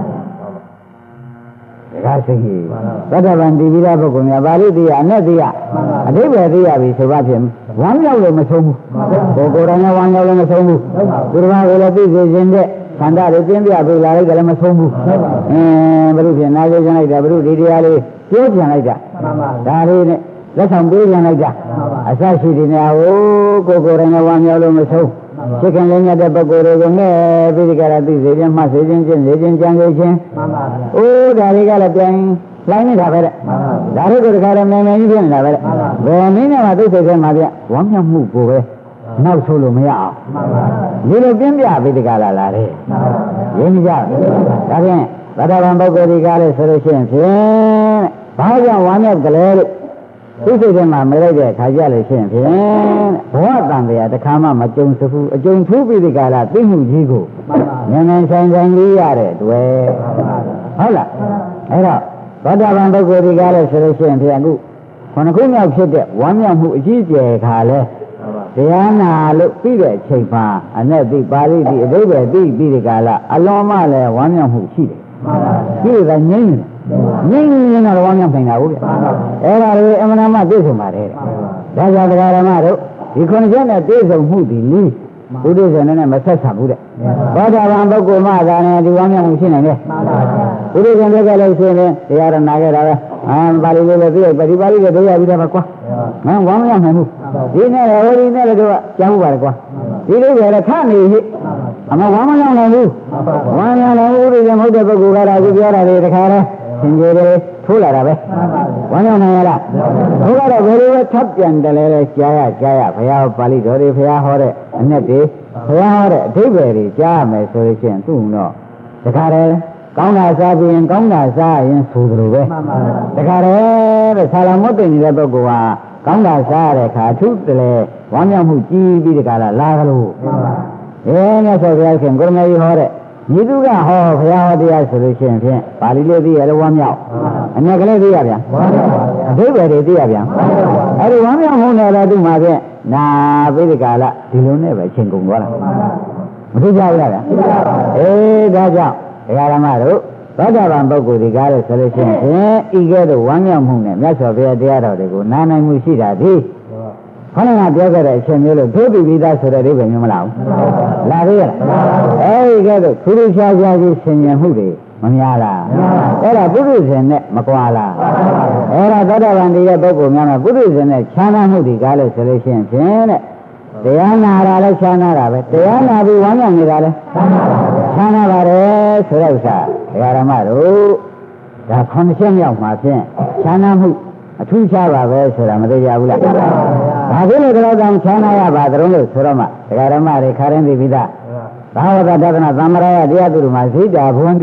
ကစိတ်ကြီးသတ္တဗံတိပိဋကပုဂ္ဂိုလ်များပါဠိသိရအနဲ့သိရအဓိပ္ပာယ်သိရပြီဆိုပါဖြင့်ဝမ်းမြောက်လို့မဆုံးဘူးကိုကိုယ်တိုင်နဲ့ဝမ်းမြောက်လို့မဆုံးဘူးသူတစ်ပါးကိုလည်းသိစေခြင်းတဲ့ခန္ဓာတွေပြင်းပြပေးလာလိုက်ကြလည်းမဆုံးဘူးအင်းဘုရုဖြင့်နာကျင်လိုက်တာဘုရုဒီတရားလေးပြောပြန်လိုက်တာဒါလေးနဲ့လက်ဆောင်ပေးပြန်လိုက်တာအစရှိတယ်များဟိုကိုကိုယ်တိုင်နဲ့ဝမ်းမြောက်လို့မဆုံးစိတ်ခံရတဲ့ပုဂ္ဂိုလ်တွေကိုနဲ့ပြီးဒီကရသိစေခြင်းမှတ်စေခြင်းကျင့်စေခြင်းကြံစေခြင်းမှန်ပါဗျာ။အိုးဒါတွေကလည်းပြန်လိုင်းနေတာပဲတဲ့။ဒါတွေကိုတခါတည်းမြန်မြန်ကြီးဖြစ်နေတာပဲတဲ့။ဘယ်နည်းနဲ့မှသိစိတ်ထဲမှာဗျဝမ်းမြောက်မှုကိုပဲနောက်ဆိုလို့မရအောင်မှန်ပါဗျာ။ဒီလိုပြင်းပြပြီးဒီကလာလာတယ်မှန်ပါဗျာ။ရင်းကြ။ဒါဖြင့်သတ္တဗံပုဂ္ဂိုလ်ဒီကားလေးဆိုလို့ရှိရင်ဖြင့်ဘာကြောင့်ဝမ်းမြောက်ကလေးလို့သိစိတ်ထဲမှာမလိုက်တဲ့ခါကြလို့ရှိရင်ဖြင့်ဘဝတန်တရားတစ်ခါမှမကြုံစဘူးအကြုံထူးပြီးဒီကလာသိမှုကြီးကိုဉာဏ်နဲ့ဆိုင်ဆိုင်လေးရတဲ့တွေ့ဟုတ်လားအဲ့တော့သောတာပန်ပုဂ္ဂိုလ်ဒီကားလို့ဆိုလို့ရှိရင်ဖြင့်အခုခုနှစ်ခုမြောက်ဖြစ်တဲ့ဝမ်းမြောက်မှုအကြီးကျယ်ခါလဲတရားနာလို့ပြီးတဲ့အချိန်မှာအနဲ့သိပါဠိသိအဓိပ္ပာယ်သိပြီးဒီကလာအလွန်မှလည်းဝမ်းမြောက်မှုရှိတယ်ရှိတယ်ငြိမ့်တယ်ငြိမ့်ရင်တော့ဝမ်းမြောက်နိုင်တာဟုတ်ဗျအဲ့ဒါတွေအမှန်တမ်းပြည့်စုံပါတယ်ဒါကြောင့်တရားဓမ္မတို့ဒီခုနှစ်ချက်နဲ့ပြည့်စုံမှုဒီနည်းဘုဒ္ဓဇာနဲ့မဆက်ဆံဘူးတဲ့သောတာပန်ပုဂ္ဂိုလ်မှသာနဲ့ဒီဝမ်းမြောက်မှုရှိနိုင်တယ်ဘုဒ္ဓဇာနဲ့ကြလို့ရှိရင်တရားရနာခဲ့တာပဲအာပါဠိလေးလည်းသိရပฏิပါဠိလည်းသိရပြီးတော့ကွာငါဝမ်းမြောက်နိုင်မှုဒီနဲ့ဟိုဒီနဲ့တို့ကကြားမှုပါတယ်ကွာဒီလိုပဲခဏနေဟိအမဝမ်းမမြောက်နိုင်ဘူးဝမ်းမြောက်နိုင်ဘူးဒီမဟုတ်တဲ့ပုဂ္ဂိုလ်ကတော့ဒီပြောတာတွေတခါတည်းသင်္ကြန်တွေထိုးလာတာပဲဝမ်းမြောက်နိုင်ရလားဘုရားတော့ဘယ်လိုပဲထပ်ပြန်တယ်လဲကြားရကြားရဘုရားပါဠိတော်တွေဘုရားဟောတဲ့အနဲ့တွေဘုရားဟောတဲ့အဓိပ္ပာယ်တွေကြားရမယ်ဆိုလို့ရှိရင်သူ့တော့တခါတည်းကောင်းတာစားပြီးရင်ကောင်းတာစားရင်ဆိုသလိုပဲတခါတည်းတဲ့ဆာလမုတ်တင်နေတဲ့ပုဂ္ဂိုလ်ဟာကောင်းတာစားရတဲ့အခါအထုတလေဝမ်းမြောက်မှုကြီးပြီးတခါလာလာကြလို့အဲမြတ်စွာဘုရားခင်ကိုရမေကြီးဟောတဲ့ညီသူကဟောဘုရားဟောတရားဆိုလို့ရှိရင်ဖြင့်ပါဠိလေးသိရတယ်ဝမ်းမြောက်အမြတ်ကလေးသိရဗျာအဓိပ္ပာယ်တွေသိရဗျာအဲ့ဒီဝမ်းမြောက်မှုနဲ့လည်းသူ့မှာဖြင့်နာပိဋကလာဒီလိုနဲ့ပဲချိန်ကုန်သွားတာမသိကြဘူးလားဗျာအေးဒါကြောင့်ဒကာဓမ္မတို့သောတာပန်ပုဂ္ဂိုလ်ဒီကားလို့ဆိုလို့ရှိရင်ဖြင့်ဤကဲ့သို့ဝမ်းမြောက်မှုနဲ့မြတ်စွာဘုရားတရားတော်တွေကိုနားနိုင်မှုရှိတာဒီခေါင်းကပြောခဲ့တဲ့အချက်မျိုးလို့ထိုးပြီးပြီးသားဆိုတဲ့အိဗယ်မျိုးမလားဘူးလာသေးရလားအဲဒီကဲတော့သူတို့ရှားရှားကြီးဆင်ញံမှုတွေမများလားအဲ့ဒါပုရိသေနဲ့မကွာလားအဲ့ဒါသောတာပန်တဲ့ပုဂ္ဂိုလ်များမှာပုရိသေနဲ့ခြားနာမှုတွေကားလို့ဆိုလို့ရှိရင်ဖြင့်တဲ့တရားနာတာလည်းခြားနာတာပဲတရားနာပြီးဝမ်းမြောက်နေတာလည်းခြားနာပါတယ်ဆိုတဲ့ဥစ္စာဒကာရမတို့ဒါခုနှစ်ချက်မြောက်မှာဖြင့်ခြားနာမှုအထူးခြားပါပဲဆိုတာမသိကြဘူးလားဘာဖြစ်လို့ကြောင့်ခြားနာရပါသလုံးလို့ဆိုတော့မှဒကာရမတွေခါရင်သိပြီးသားဘာဝတ္တဒသနာသမ္မရာယတရားသူတို့မှာဇိတာဘုံတိ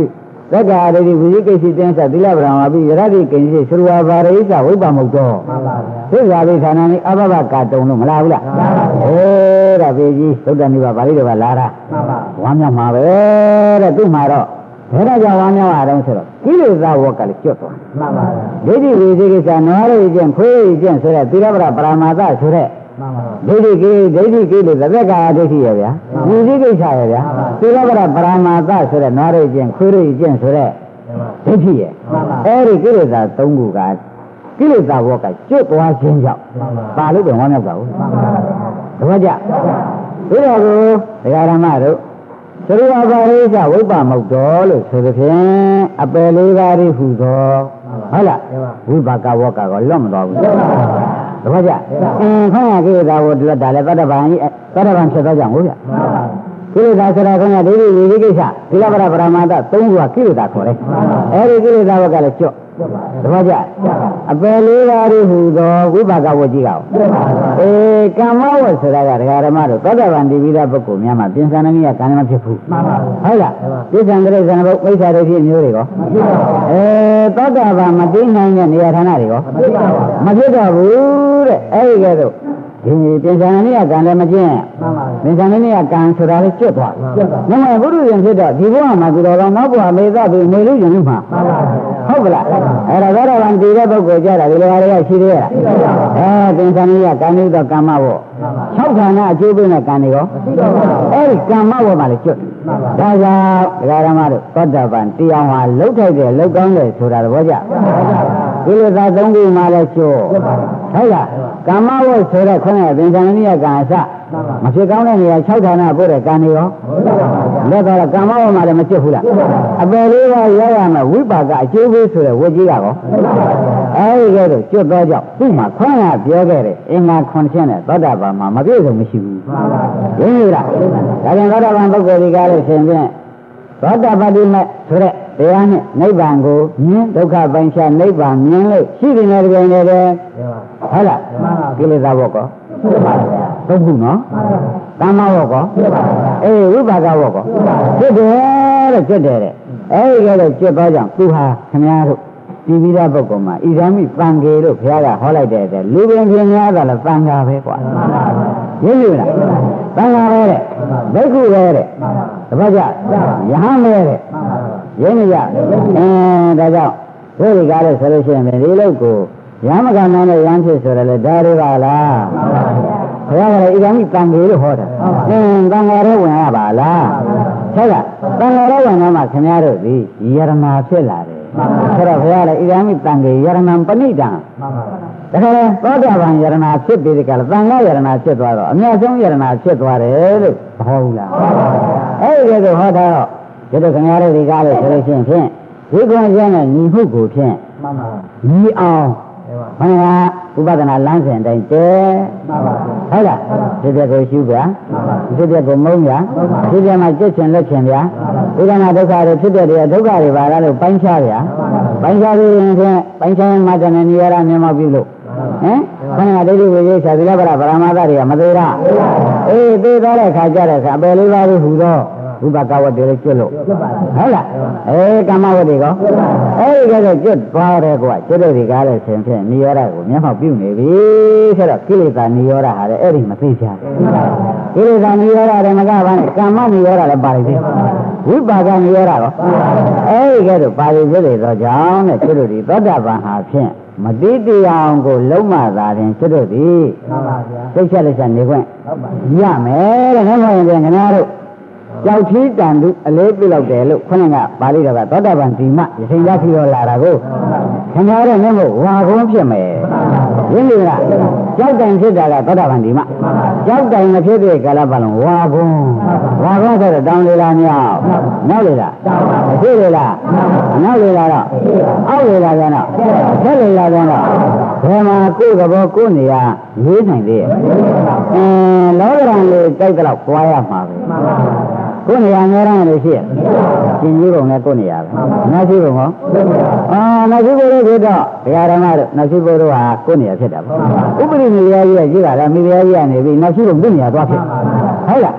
သက္ကာရတိဝိသိကိစ္စတင်းသသီလဗြဟ္မာပိယရတိကိဉ္စီသရဝါဘာရိသဝိပ္ပမုတ်တော်သစ္စာပိဌာနနိအဘဘကာတုံလို့မလားဘူးလားအေးဒါပေကြီးသုဒ္ဓနိဗ္ဗာန်ပါဠိတော်ကလာတာဝမ်းမြောက်မှာပဲတဲ့သူ့မှာတော့ဘယ်တော့ကြောင့်ဝမ်းမြောက်ရအောင်ဆိုတော့ကိလေသာဝကလည်းကျွတ်သွားမှန်ပါဗျာဒိဋ္ဌိဝိသိကိစ္စနွားရိကျင့်ခွေးရိကျင့်ဆိုတဲ့သီလဗြဟ္မာပရမသဆိုတဲ့ဒိဋ္ဌိကိဒိဋ္ဌိကိလေသဗ္ဗကာဒိဋ္ဌိရဗျာဝိသိကိစ္စရဗျာသီလဗြဟ္မာပရမသဆိုတဲ့နွားရိကျင့်ခွေးရိကျင့်ဆိုတဲ့ဒိဋ္ဌိရအဲ့ဒီကိလေသာသုံးခုကကိလေသာဝကကျွတ်သွားခြင်းကြောင့်ပါလို့ပဲဝမ်းမြောက်တာဟုတ်တပည့်ကြဒီတော့ကိုဒကာရမတို့သရဝါဘာရိသဝိပ္ပမုတ်တော်လို့ဆိုသဖြင့်အပယ်လေးပါးရိဟုသောဟုတ်လားဝိပါကဝကကောလွတ်မတော်ဘူးတပည့်ကြအင်းခေါင်းရကိလေသာကိုလွတ်တာလေတတ္တဗံကြီးတတ္တဗံဖြစ်သောကြောင့်ဟုတ်ဗျကိလေသာဆိုတာခေါင်းရဒိဋ္ဌိဝိသိကိစ္စသီလပရပရမတ္တသုံးခုကကိလေသာခေါ်တယ်အဲဒီကိလေသာဝကလည်းကျွတ်တပည့်ကြအပယ်လေးပါးရိဟုသောဝိပါကဝကြီးကောအေးကမ္မဝဆိုတာကဒကာဓမ္မတို့သောတပန်တိပိဒပုဂ္ဂိုလ်များမှာပြင်ဆင်နေရကံမဖြစ်ဘူးမှန်ပါဘူးဟုတ်လားပြင်ဆင်ကြတဲ့ဇဏဘုမိစ္ဆာဒိဋ္ဌိမျိုးတွေကောမဖြစ်ပါဘူးအဲသောတပန်မသိနိုင်တဲ့နေရာဌာနတွေကောမဖြစ်ပါဘူးမဖြစ်တော့ဘူးတဲ့အဲဒီကဲတော့ဒီပြင်ဆင်နေရကံလည်းမကျင့်မှန်ပါဘူးပြင်ဆင်နေရကံဆိုတာလည်းကျွတ်သွားမှန်ပါဘူးဘုရုရှင်ဖြစ်တော့ဒီဘဝမှာသူတော်ကောင်းနောက်ဘဝမေသပြီးနေလို့ရင်လို့မှာမှန်ပါဘူးဟုတ်ကလားအဲ့ဒါသောတပန်တည်တဲ့ပုဂ္ဂိုလ်ကြတာဒီလိုဟာတွေကရှိသေးလားအဲသင်္ခါနိယကံဤသောကမ္မဝ၆ဌာနအကျိုးပေးတဲ့ကံတွေရောအဲ့ဒီကမ္မဝမှာလည်းကျွတ်ဒါကြောင့်ဒကာရမတို့သောတပန်တရားဟာလှုပ်ထိုက်တယ်လှုပ်ကောင်းတယ်ဆိုတာသဘောကျကိလေသာသုံးခုမှလည်းကျွတ်ဟုတ်လားကမ္မဝဆိုတဲ့ခေါင်းရဲ့သင်္ခါနိယကံအစမဖြစ်ကောင်းတဲ့နေရာ၆ဌာနပို့တဲ့ကံတွေရောလက်တော့ကမ္မဝမှာလည်းမကျွတ်ဘူးလားအပယ်လေးပါးရရမယ်ဝိပါကအကျိုးပေးဆိုတဲ့ဝကြီးကကောအဲဒီကဲတော့ကျွတ်တော့ကြောင့်သူ့မှာခွန်းရပြောခဲ့တယ်အင်္ဂါခွန်ချင်းနဲ့သောတာပန်မှာမပြည့်စုံမရှိဘူးရင်းပြီလားဒါကြောင့်သောတာပန်ပုဂ္ဂိုလ်ဒီကားလို့ရှင်ဖြင့်သောတာပတိမဲ့ဆိုတဲ့တရားနဲ့နိဗ္ဗာန်ကိုမြင်ဒုက္ခပိုင်းခြားနိဗ္ဗာန်မြင်လို့ရှိတယ်နဲ့တကယ်နေတယ်ဟုတ်လားကိလေသာဘောကောသုံးခုနော်ကမ္မဝကောအေးဝိပါကဝကောဖြစ်တယ်တဲ့ဖြစ်တယ်တဲ့အဲဒီကဲတော့ကျွတ်သွားကြောင့်သူဟာခင်ဗျားတို့ဒီဝိရပုဂ္ဂိုလ်မှာဣဒံမိပံကေလို့ဘုရားကဟောလိုက်တဲ့တဲ့လူပင်ပြင်များတာလည်းပံကာပဲကွာရင်းပြီလားပံကာပဲတဲ့ဘိက္ခုပဲတဲ့တပတ်ကြယဟန်ပဲတဲ့ရင်းနေကြအဲဒါကြောင့်ဘုရားကလည်းဆိုလို့ရှိရင်ဒီလောက်ကိုရမကနာနဲ့ရမ်းဖြစ်ဆိုတယ်လေဒါတွေပါလားဘုရားကလည်းဣဒံမိပံကေလို့ဟောတာအင်းပံကာတော့ဝင်ရပါလားဟုတ်လားပံကာတော့ဝင်တော့မှခင်ဗျားတို့ဒီယရနာဖြစ်လာတယ်ဆိုတော့ဘုရားလည်းဣဒံမိတံကေယရဏံပဏိတံဒါကြတဲ့သောတာပန်ယရဏဖြစ်ပြီးဒီကလည်းသံဃာယရဏဖြစ်သွားတော့အမြတ်ဆုံးယရဏဖြစ်သွားတယ်လို့မဟုတ်ဘူးလားအဲ့ဒီကဟောတာတော့ဒီလိုခင်ဗျားတို့ဒီကားလို့ဆိုလို့ရှိရင်ဖြင့်ဒီကွန်ကျမ်းနဲ့ညီမှုကိုဖြင့်မှန်ပါဘူးညီအောင်ဘယ်ဟာဥပဒနာလမ်းစဉ်တိုင်းတဲဟုတ်လားဒီပြကိုရှုဗျာဒီပြကိုမုန်းဗျာဒီပြမှာကြက်ချင်လက်ချင်ဗျာဥဒနာဒုက္ခတွေဖြစ်တဲ့တရားဒုက္ခတွေပါလားလို့ပိုင်းခြားဗျာပိုင်းခြားပြီးရင်ဖြင့်ပိုင်းခြားမှတည်းနေရတာမျက်မှောက်ပြုလို့ဟမ်ခန္ဓာဒိဋ္ဌိဝိသေသသီလပရပရမသတွေကမသေးတာအေးသေးသွားတဲ့ခါကြတဲ့အခါအပယ်လေးပါးလို့ဟူသောဝိပါကဝတ္တေလည်းကျွတ်လို့ဟုတ်လားအေးကမ္မဝတ္တေကောအဲ့ဒီကတော့ကျွတ်သွားတယ်ကွာကျွတ်တဲ့ဒီကားလည်းဆင်ဖြင့်နိရောဓကိုမျက်မှောက်ပြုနေပြီဆိုတော့ကိလေသာနိရောဓဟာလည်းအဲ့ဒီမသိချာကိလေသာနိရောဓလည်းမကပါနဲ့ကမ္မနိရောဓလည်းပါလိမ့်မယ်ဝိပါကနိရောဓကောအဲ့ဒီကတော့ပါလိမ့်ဖြစ်လေသောကြောင့်တဲ့ကျွတ်တို့ဒီသောတာပန်ဟာဖြင့်မတိတရားကိုလုံးမသာရင်ကျွတ်တို့ဒီမှန်ပါဗျာသိချက်လက်ချက်နေခွင့်ရမယ်တဲ့နောက်မှရင်ခင်ဗျားတို့ကြောက်ချီတန်သူအလေးပြလောက်တယ်လို့ခொနကပါဠိတော်ကသောတာပန်ဒီမရစိန်ရရှိတော်လာတာကိုခင်ဗျားတို့နဲ့မို့ဝါကုန်းဖြစ်မယ်ရင်းပြီလားကြောက်တိုင်ဖြစ်တာကသောတာပန်ဒီမကြောက်တိုင်မဖြစ်တဲ့ကာလပတ်လုံးဝါကုန်းဝါကုန်းဆိုတော့တောင်းလေလားမြောက်နောက်လေလားဖြစ်လေလားနောက်လေလားတော့အောက်လေလားပြန်တော့ဆက်လေလားပြန်တော့ဘယ်မှာကိုယ်ကဘောကိုယ်နေရရေးနိုင်သေးရဲ့အင်းလောကရန်လေးကြိုက်တော့ကြွားရမှာပဲကိုယ်နေရာငယ်ရမ်းလို့ရှိရကျင်ကြီးပုံနဲ့ကိုယ်နေရာပဲနာရှိပုံဟောအာနာရှိပုံလို့ဖြစ်တော့ဘုရားဓမ္မတို့နာရှိပုံတို့ဟာကိုယ်နေရာဖြစ်တာပေါ့ဥပရိနေရာကြီးကကြီးတာလားမိဖုရားကြီးကနေပြီးနာရှိပုံသူ့နေရာသွားဖြစ်ဟုတ်လား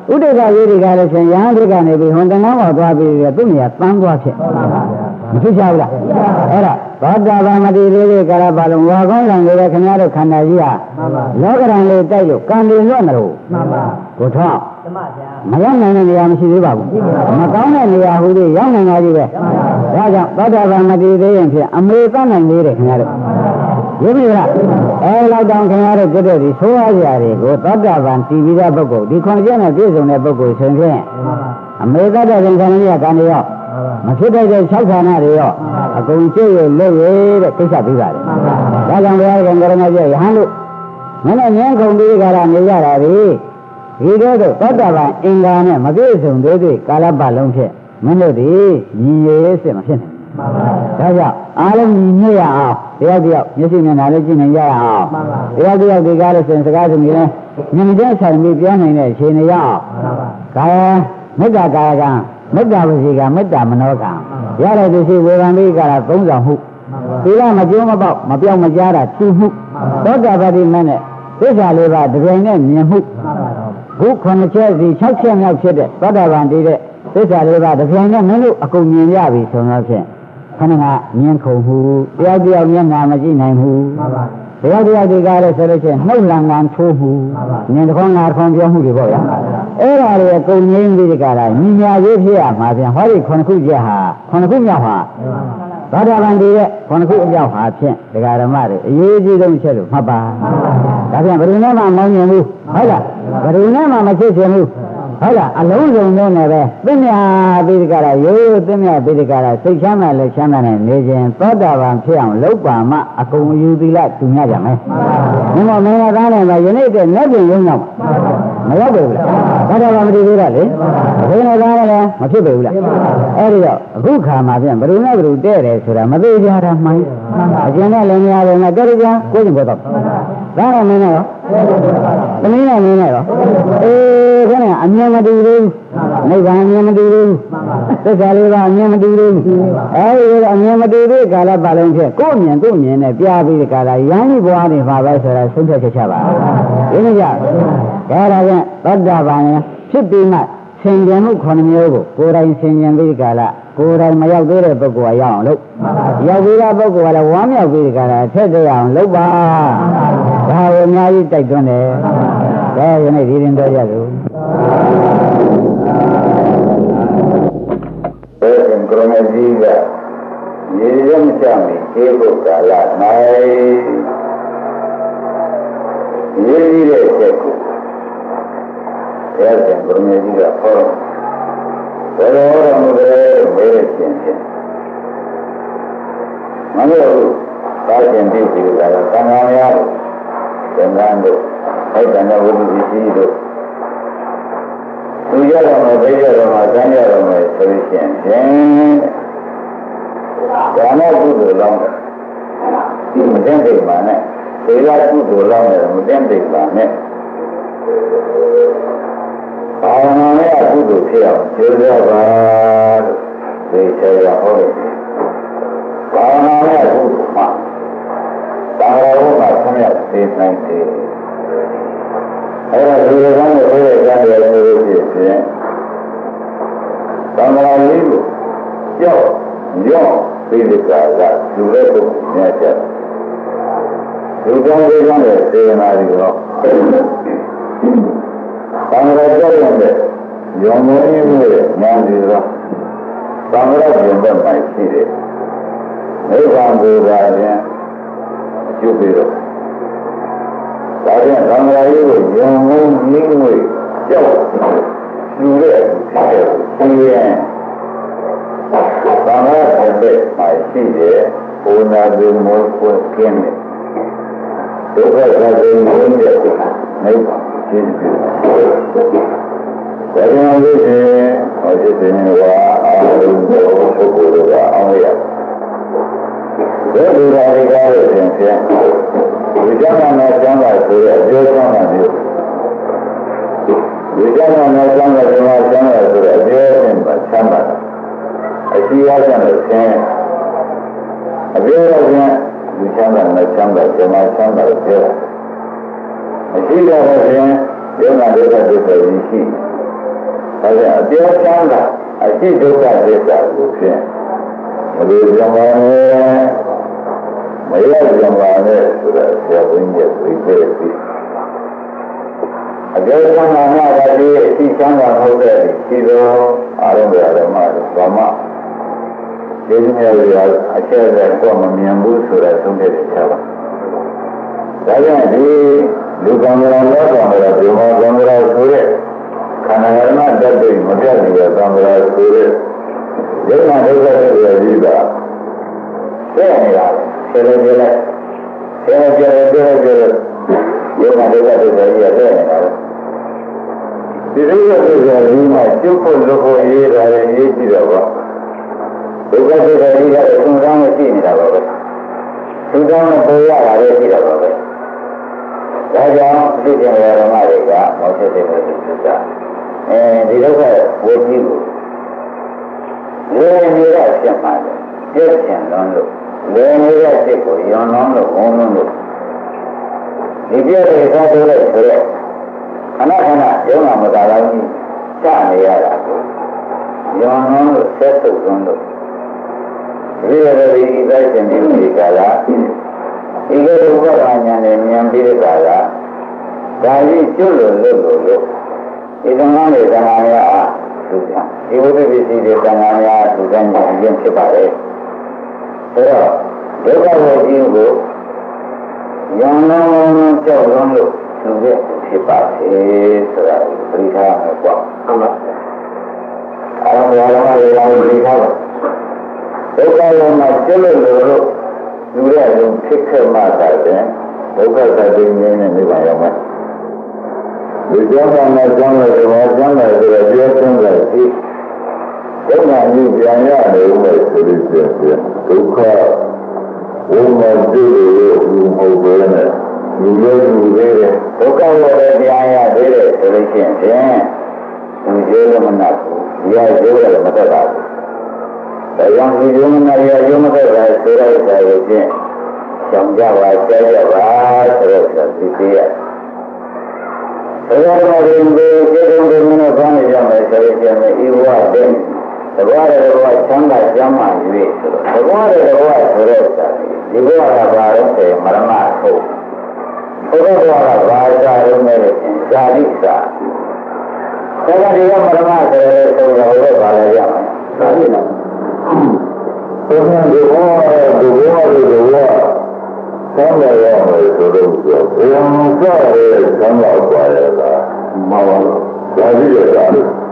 ဥဒိကရေးတွေကလည်းရှင်ရဟန်းတွေကနေပြီးဟွန်တနာမောသွားပြီးသူ့နေရာတန်းသွားဖြစ်မဖြစ်ကြဘူးလားအဲ့ဒါသောတာပန်မတိသေးသေးကာလပါလုံးဝါကောင်းလံနေတဲ့ခင်ဗျားတို့ခန္ဓာကြီးဟာလောကရန်လေးတိုက်လို့ကံတွေလွတ်မလို့မှန်ပါဘုရားမရောက်နိုင်တဲ့နေရာမရှိသေးပါဘူးမကောင်းတဲ့နေရာဟူသေးရောက်နိုင်တာကြီးပဲဒါကြောင့်သောတာပန်မတိသေးရင်ဖြင့်အမေသတ်နိုင်သေးတယ်ခင်ဗျားတို့ရပြီလားအဲလောက်တောင်ခင်ဗျားတို့ပြတဲ့ဒီဆိုးရကြတွေကိုသောတာပန်တည်ပြီးတဲ့ပုဂ္ဂိုလ်ဒီခွန်ကျက်နဲ့ပြည့်စုံတဲ့ပုဂ္ဂိုလ်ဆိုရင်အမေသတ်တဲ့ခင်ဗျားတို့ကံတွေရောမဖြစ်တဲ့၆ဌာနတွေရောအကုန်ကျိတ်ရလို့ရတဲ့ကိစ္စပြီးပါတယ်ဒါကြောင့်ဘုရားကံကရဏကျရဟန်းလို့မင်းနဲ့ငင်းကုန်ပြီးကြတာနေကြတာဒီဒီတော့သောတာပန်အင်္ဂါနဲ့မပြည့်စုံသေးသေးကာလပတ်လုံးဖြစ်မင်းတို့ဒီညီရေးစစ်မဖြစ်နိုင်ဒါကြောင့်အားလုံးညီညွတ်ရအောင်တရားတယောက်မျက်စိမျက်နှာလေးကြည့်နိုင်ကြရအောင်တရားတယောက်ဒီကားလို့ဆိုရင်စကားစမြည်လဲမြင်တဲ့ဆိုင်ပြီးပြောနိုင်တဲ့အခြေအနေရအောင်ကာယမေတ္တာကာယကံမေတ္တာဝစီကမေတ္တာမနောကံရတဲ့သူရှိဝေဘာမိကရာသုံးဆောင်မှုသီလမကျိုးမပေါက်မပြောင်းမကြားတာသူမှုသောတာပတိမနဲ့သစ္စာလေးပါးတပြိုင်နဲ့မြင်မှုခုခုနှစ်ချက်စီ၆ချက်မြောက်ဖြစ်တဲ့သောတာပန်တည်တဲ့သစ္စာလေးပါးတပြိုင်နဲ့မင်းတို့အကုန်မြင်ရပြီဆိုတော့ဖြင့်ခဏကမြင်ခုံမှုတရားတရားမျက်နှာမကြည့်နိုင်ဘူးတရားတရားဒီကားလဲဆိုလို့ချင်းနှုတ်လံငံထိုးမှုမြင်တခေါငါတခေါပြောမှုတွေပေါ့ဗျာအဲ့ဒါတွေအကုန်ငြိမ်းပြီးဒီကားလားညီညာရေးဖြစ်ရမှာပြန်ဟောဒီခုနှစ်ခုချက်ဟာခုနှစ်ခုမြောက်ဟာသောတာပန်တည်ရဲ့ခုနှစ်ခုအမြောက်ဟာဖြင့်ဒကာဓမ္မတွေအရေးကြီးဆုံးချက်လို့မှတ်ပါဒါပြန်ဘယ်သူနဲ့မှမောင်းမြင်ဘူးဟုတ်လားဘယ်သူနဲ့မှမချစ်ချင်ဘူးဟုတ်လားအလုံးစုံလုံးနဲ့ပဲသင်္ညာပိဋကရာရိုးရိုးသင်္ညာပိဋကရာစိတ်ချမ်းသာလက်ချမ်းသာနဲ့နေခြင်းသောတာပန်ဖြစ်အောင်လုပ်ပါမှအကုန်ယူသီလတူညကြမယ်။မြတ်မင်းသားနဲ့ပဲယနေ့တည်းလက်ပြင်ရုံရောက်မရောက်ဘူးလား။သောတာပန်မတည်သေးတာလေ။ဘုရားသားလည်းမဖြစ်ဘူးလား။အဲဒီတော့အခုခါမှာပြန်ဘယ်လိုနဲ့ဘယ်လိုတဲ့တယ်ဆိုတာမသိကြတာမှန်။အကျဉ်းနဲ့လည်းများတယ်နဲ့ကြကြကိုယ်ကျင်ပေါ်တော့။ဒါတော့မင်းနဲ့ရောသမီးနဲ့မင်းနဲ့ရောအေးခဏအမြင်မတူဘူးနိဗ္ဗာန်အမြင်မတူဘူးသစ္စာလေးပါအမြင်မတူဘူးအဲဒီအမြင်မတူတဲ့ကာလပတ်လုံးဖြစ်ကိုယ်မြင်ကိုယ်မြင်နဲ့ပြပြီးတဲ့ကာလရန်ကြီးဘွားနေပါပဲဆိုတာဆုံးဖြတ်ချက်ချပါဒီနေ့ကြဒါဒါကသောတာပန်ဖြစ်ပြီးမှဆင်ခြင်မှုခုနှစ်မျိုးကိုကိုယ်တိုင်ဆင်ခြင်ပြီးတဲ့ကာလကိုယ်တိုင်မရောက်သေးတဲ့ပုဂ္ဂိုလ်ကရောက်အောင်လုပ်ရောက်ပြီးတဲ့ပုဂ္ဂိုလ်ကလည်းဝမ်းမြောက်ပြီးတဲ့ကာလထက်တဲ့အောင်လုပ်ပါဒါကိုအများကြီးတိုက်တွန်းတယ်ဒါယနေ့ဒီရင်တော့ရလို့ဘယ်ကံကရမကြီးကရေရုံချမီဒီဘုကာလ၌ရေကြီးတဲ့ချက်ကိုဘယ်ကံကရမကြီးကဟောဘယ်လိုရမလဲမေးခြင်းဖြင့်မလို့သာခြင်းပြီးပြီကသံဃာများသင်္ကန်းတို့အဲ့ဒါနဲ့ဝိသုပစ္စည်းတို့သူရတော့မယ်ဘေးရတော့မယ်စမ်းရတော့မယ်ဆိုလို့ရှိရင်ဖြင့်ဒါနဲ့ကုသိုလ်လောင်းတယ်ဒီမတင်သိပါနဲ့ဒီကကုသိုလ်လောင်းတယ်မတင်သိပါနဲ့ဘာဝနာနဲ့ကုသိုလ်ဖြစ်အောင်ကျိုးရပါလို့ဒီချေရဟောတယ်ဘာဝနာနဲ့ကုသိုလ်မှာတာဝရမှာဆင်းရဲသိနိုင်တယ်အဲ့ဒါဒီကံကိုဘယ်ကံရဲ့လို့ဖြစ်ဖြင့်သံဃာလေးကိုကြောက်ရော့ပြီးဒီကကလူရဲ့ကိုမြတ်ချက်လူကောင်းလေးကောင်းတဲ့စေနာတွေတော့သံဃာကြောက်ရတဲ့ယုံမင်းမှုရဲ့ဉာဏ်တွေတော့သံဃာပြင်ဘက်မှာရှိတယ်နိဗ္ဗာန်ကိုပါရင်အကျိုးပေးတော့ဒါဖြင့်သံဃာရေးကိုယုံမှုနည်းငွေကြောက်လူရဲ့ဒီရဲ့သံဃာပြင်ဘက်မှာရှိတယ်ဘုနာတွေမိုးပွင့်ကင်းတယ်ဒုက္ခသာတွေငြိမ်းတဲ့နိဗ္ဗာန်ကျင်းပြီဒါကြောင့်လို့ရှိရင်ဟောဒီတင်ဝါအာရုံကိုပုဂ္ဂိုလ်ကအောင်ရဘယ်လိုရာတွေကားလို့ရှင်ဖြင့်ဒီကြမ်းနာကျမ်းပါဆိုတဲ့အကျိုးဆောင်တာမျိုးဒီကြမ်းနာကျမ်းပါဒီမှာကျမ်းပါဆိုတဲ့အကျိုးရှင်ပါချမ်းသာတာအရှိရကျလို့ရှင်အကျိုးတော့ရှင်ဒီချမ်းသာနဲ့ချမ်းသာဒီမှာချမ်းသာလို့ပြောအရှိရတော့ရှင်ယုံနာဒုက္ခဒုက္ခကြီးရှိဒါကြောင့်အပြောချမ်းသာအရှိဒုက္ခသစ္စာကိုဖြင့်မလို့ကြံပါနဲ့မရကြံပါနဲ့ဆိုတာဆရာဘုန်းကြီးပြည့်ပြည့်ပြီးအပြောချမ်းသာမှာဒါဒီအရှိချမ်းသာဟုတ်တဲ့ဒီလိုအာရုံရဓမ္မတို့ဘာမှဒီလိုမျိုးရအချက်အလက်တော့မမြင်ဘူးဆိုတာသုံးတဲ့ချပါဒါကြောင့်ဒီလူကံကြံလောကမှာဒီမှာကံကြံဆိုတဲ့ခန္ဓာရဏတတ်တဲ့မပြတ်နေတဲ့ကံကြံဆိုတဲ့ယုံနာဒုက္ခရဲ့ကြီးတာသိနေရတယ်ဆယ်လေးလေးဆယ်လေးလေးဆယ်လေးလေးယုံနာဒုက္ခရဲ့ကြီးရသိနေတာဒီလိုရတဲ့ကြီးမှာကျုပ်ဖို့လို့ကိုရေးတာလည်းရေးကြည့်တော့ပါဒုက္ခရဲ့ကြီးကသုံးဆောင်ရှိနေတာပါပဲသုံးဆောင်နဲ့ပေါ်ရတာလည်းရှိတာပါပဲဒါကြောင့်ဒီကျင်ရဓမ္မတွေကမောချတဲ့လို့ဆိုတာအဲဒီဒုက္ခဝိကြီးကိုလေနေတာဖြစ်မှာလေပြည့်ချင်လုံးလို့လေနေတဲ့စိတ်ကိုယွန်လုံးလို့ဝုန်းလုံးလို့ဒီပြည့်တဲ့သာတိုးလိုက်ဆိုတော့ခဏခဏယုံနာမသာလောက်ကြီးစနေရတာကိုယွန်လုံးလို့ဆက်စုပ်လုံးလို့ဒီရတဲ့ဒီတိုင်းရှင်ဒီကလာဒီလိုဥပဒါညာနဲ့ဉာဏ်ပြီးတဲ့ကာလဒါကြီးကျွလို့လို့လို့လို့ဒီသံဃာတွေသံဃာများအားသူကဒီဝိပ္ပစ္စည်းတွေသံဃာများသူကဉာဏ်ရင်းဖြစ်ပါလေအဲတော့ဒုက္ခဝေကြီးကိုဉာဏ်လုံးလုံးကြောက်လုံးလို့သူကဖြစ်ပါစေဆိုတာပြိထားမယ်ပေါ့ဟုတ်လားအဲဒါများလုံးတွေရောပြိထားပါဒုက္ခလုံးမှာကျွလို့လို့လို့လူရဲ့အလုံးဖြစ်ခဲ့မှသာတဲ့ဒုက္ခသတ္တိမြင်နေနေပါရောမယ်ဒီကြောင့်မှကျောင်းရဲ့ဘာကျောင်းလဲဆိုတော့ပြောချင်တယ်ဒီဒုက္ခကြီးပြန်ရတယ်ဦးမယ်ဆိုလို့ရှိရင်ဒုက္ခဝိမတိလို့လူမဟုတ်ဘဲနဲ့လူလည်းလူသေးတယ်ဒုက္ခရဲ့ပြန်ရသေးတယ်ဆိုလို့ရှိရင်ဒီကျေလို့မနာဘူးဒီရကျေလို့မတတ်ပါဘူးဒါကြောင့်ဒီယုံနာရယုံမတဲ့ဆိုတဲ့အခါကိုဖြင့်ကြောင်ကြပါကြကြပါဆိုတော့ဒီသိရဘုရားတော်ရင်ဒီကျေတုံးတွေမနဲ့ဘာနေကြမယ်ဆိုရင်ပြန်မယ်ဤဝတဲ့တဘောရတဲ့ဘဝချမ်းသာကျမ်းမာ၍ဆိုတော့တဘောရတဲ့ဘဝဆိုတဲ့အခါဒီဘဝကဘာလို့ဆိုရင်မရဏဟုတ်ဘုရားတော်ကဘာသာရုံးနဲ့ဇာတိစာဒါကဒီကမရဏဆိုတဲ့ဆိုတော့ဘာလဲရမယ်ဇာတိနော်ဘုရားဒီဘောဒီဘောဒီဘောသံဃာရမယ်ဆိုတော့ဘုရားကလည်းသံဃာပါရတာမဟုတ်ဘူးဒါကြီးရတာ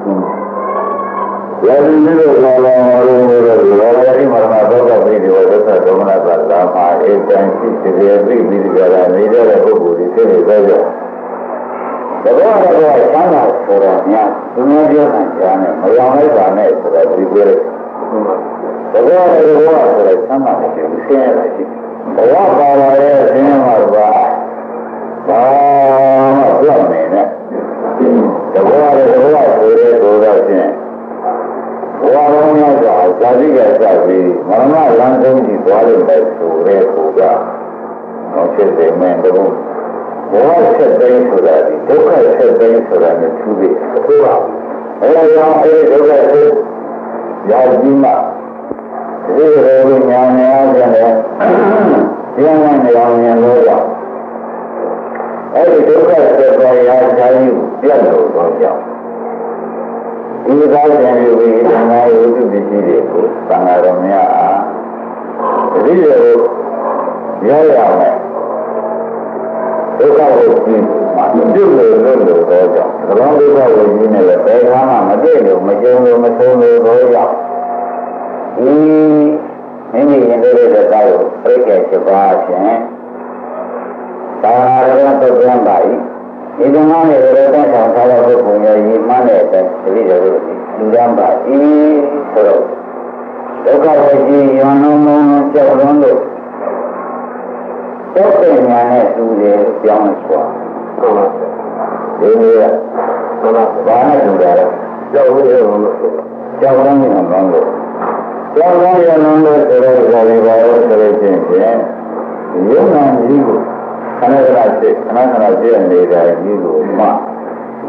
ရာဇီမျိုးလာလာရုံးလို့ရာဇီမရဏဒုက္ခပိဒီဝဒုက္ခဒေါမနသာလာမှာအေတန်ရှိစေပြီးပြီးကြတာနေတဲ့ပုဂ္ဂိုလ်တွေဖြစ်နေကြတယ်တဘောကတော့သံဃာဆိုတာများသူများပြောတာကြားနေမရောလိုက်ပါနဲ့ဆိုတာဒီပြောတယ်တဘောရတဲ့ဘဝဆိုတဲ့ဆမ်းပါတဲ့ဆင်းရဲတာရှိဘဝပါလာတဲ့ဆင်းရဲမှာပါဘာမှပြောင်းနေနဲ့တဘောရတဲ့ဘဝဆိုတဲ့ကိုတော့ချင်းဘဝလုံးများစွာဇာတိကစပြီးမရဏလမ်းဆုံးကြီးသွားလို့ပဲဆိုတဲ့ကိုကဟောဖြစ်တယ်မင်းတို့ဘဝဆက်သိမ်းဆိုတာဒီဒုက္ခဆက်သိမ်းဆိုတာနဲ့သူပြီးအထူးပါအဲဒါကြောင့်အဲဒီဒုက္ခဆက်ရာကြီးမှဒီလိုညာညာပြန်လဲဉာဏ်နဲ့ဉာဏ်ဉာဏ်လို့ရအဲဒီဒုက္ခဆက်ပေါ်ရာဇာတိကိုပြတ်လို့တော့ကြောက်ဒီကားပြန်ယူပြီးဓမ္မယုတ်ပစ္စည်းတွေကိုသံဃာတော်များအားဒီလိုရရမယ်ဒုက္ခကိုကြည့်မှာပြုလို့လို့လို့တော့ကြောင့်သဘောဒုက္ခကိုကြည့်နေလဲဘယ်ခါမှမပြည့်လို့မကျုံလို့မဆုံးလို့တော့ကြောင့်ဒီမိမိရင်တဲ့တဲ့ကားကိုပြိကျချက်ပါဖြင့်သာရဏတုတ်ပြန်ပါ၏ဒီကနေ့လည်းရတဲ့ဆောင်ထားတဲ့ပုဂ္ဂိုလ်ရဲ့ညီမနဲ့တည်းတတိယလို့လူရမ်းပါ၏ဆိုတော့ဒုက္ခဝိကြီးယွန်လုံးလုံးကြောက်လွန်းလို့တောတဲ့ညာနဲ့သူတွေပြောင်းလို့ဆိုတာဟုတ်ပါဘူးဒီလိုကဟုတ်ပါဘာနဲ့တူတယ်ကြောက်လို့ရအောင်လို့ကြောက်လွန်းနေအောင်လို့ကြောက်လွန်းရအောင်လို့ဆိုတော့ဇာတိပါလို့ဆိုလို့ချင်းဖြင့်ယုံနာကြီးကိုခဏခဏဖြစ်ခဏခဏဖြစ်နေတာကြီးကိုမှ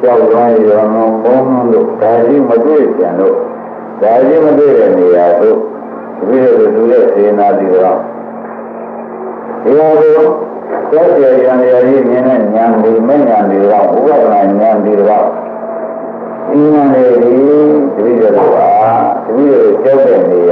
ကြောက်သွားရောမဘုံလို့ဒါကြီးမတွေ့ပြန်လို့ဒါကြီးမတွေ့တဲ့နေရာတို့ဒီလိုလူရဲ့စေနာတိတော့ဒီလိုသက်ကျေရံရည်မြင်တဲ့ဉာဏ်ဒီမဉာဏ်ဒီတော့ဥပဒနာဉာဏ်ဒီတော့ဒီဉာဏ်လေးဒီလိုပါဒီလိုကြောက်တဲ့နေရာ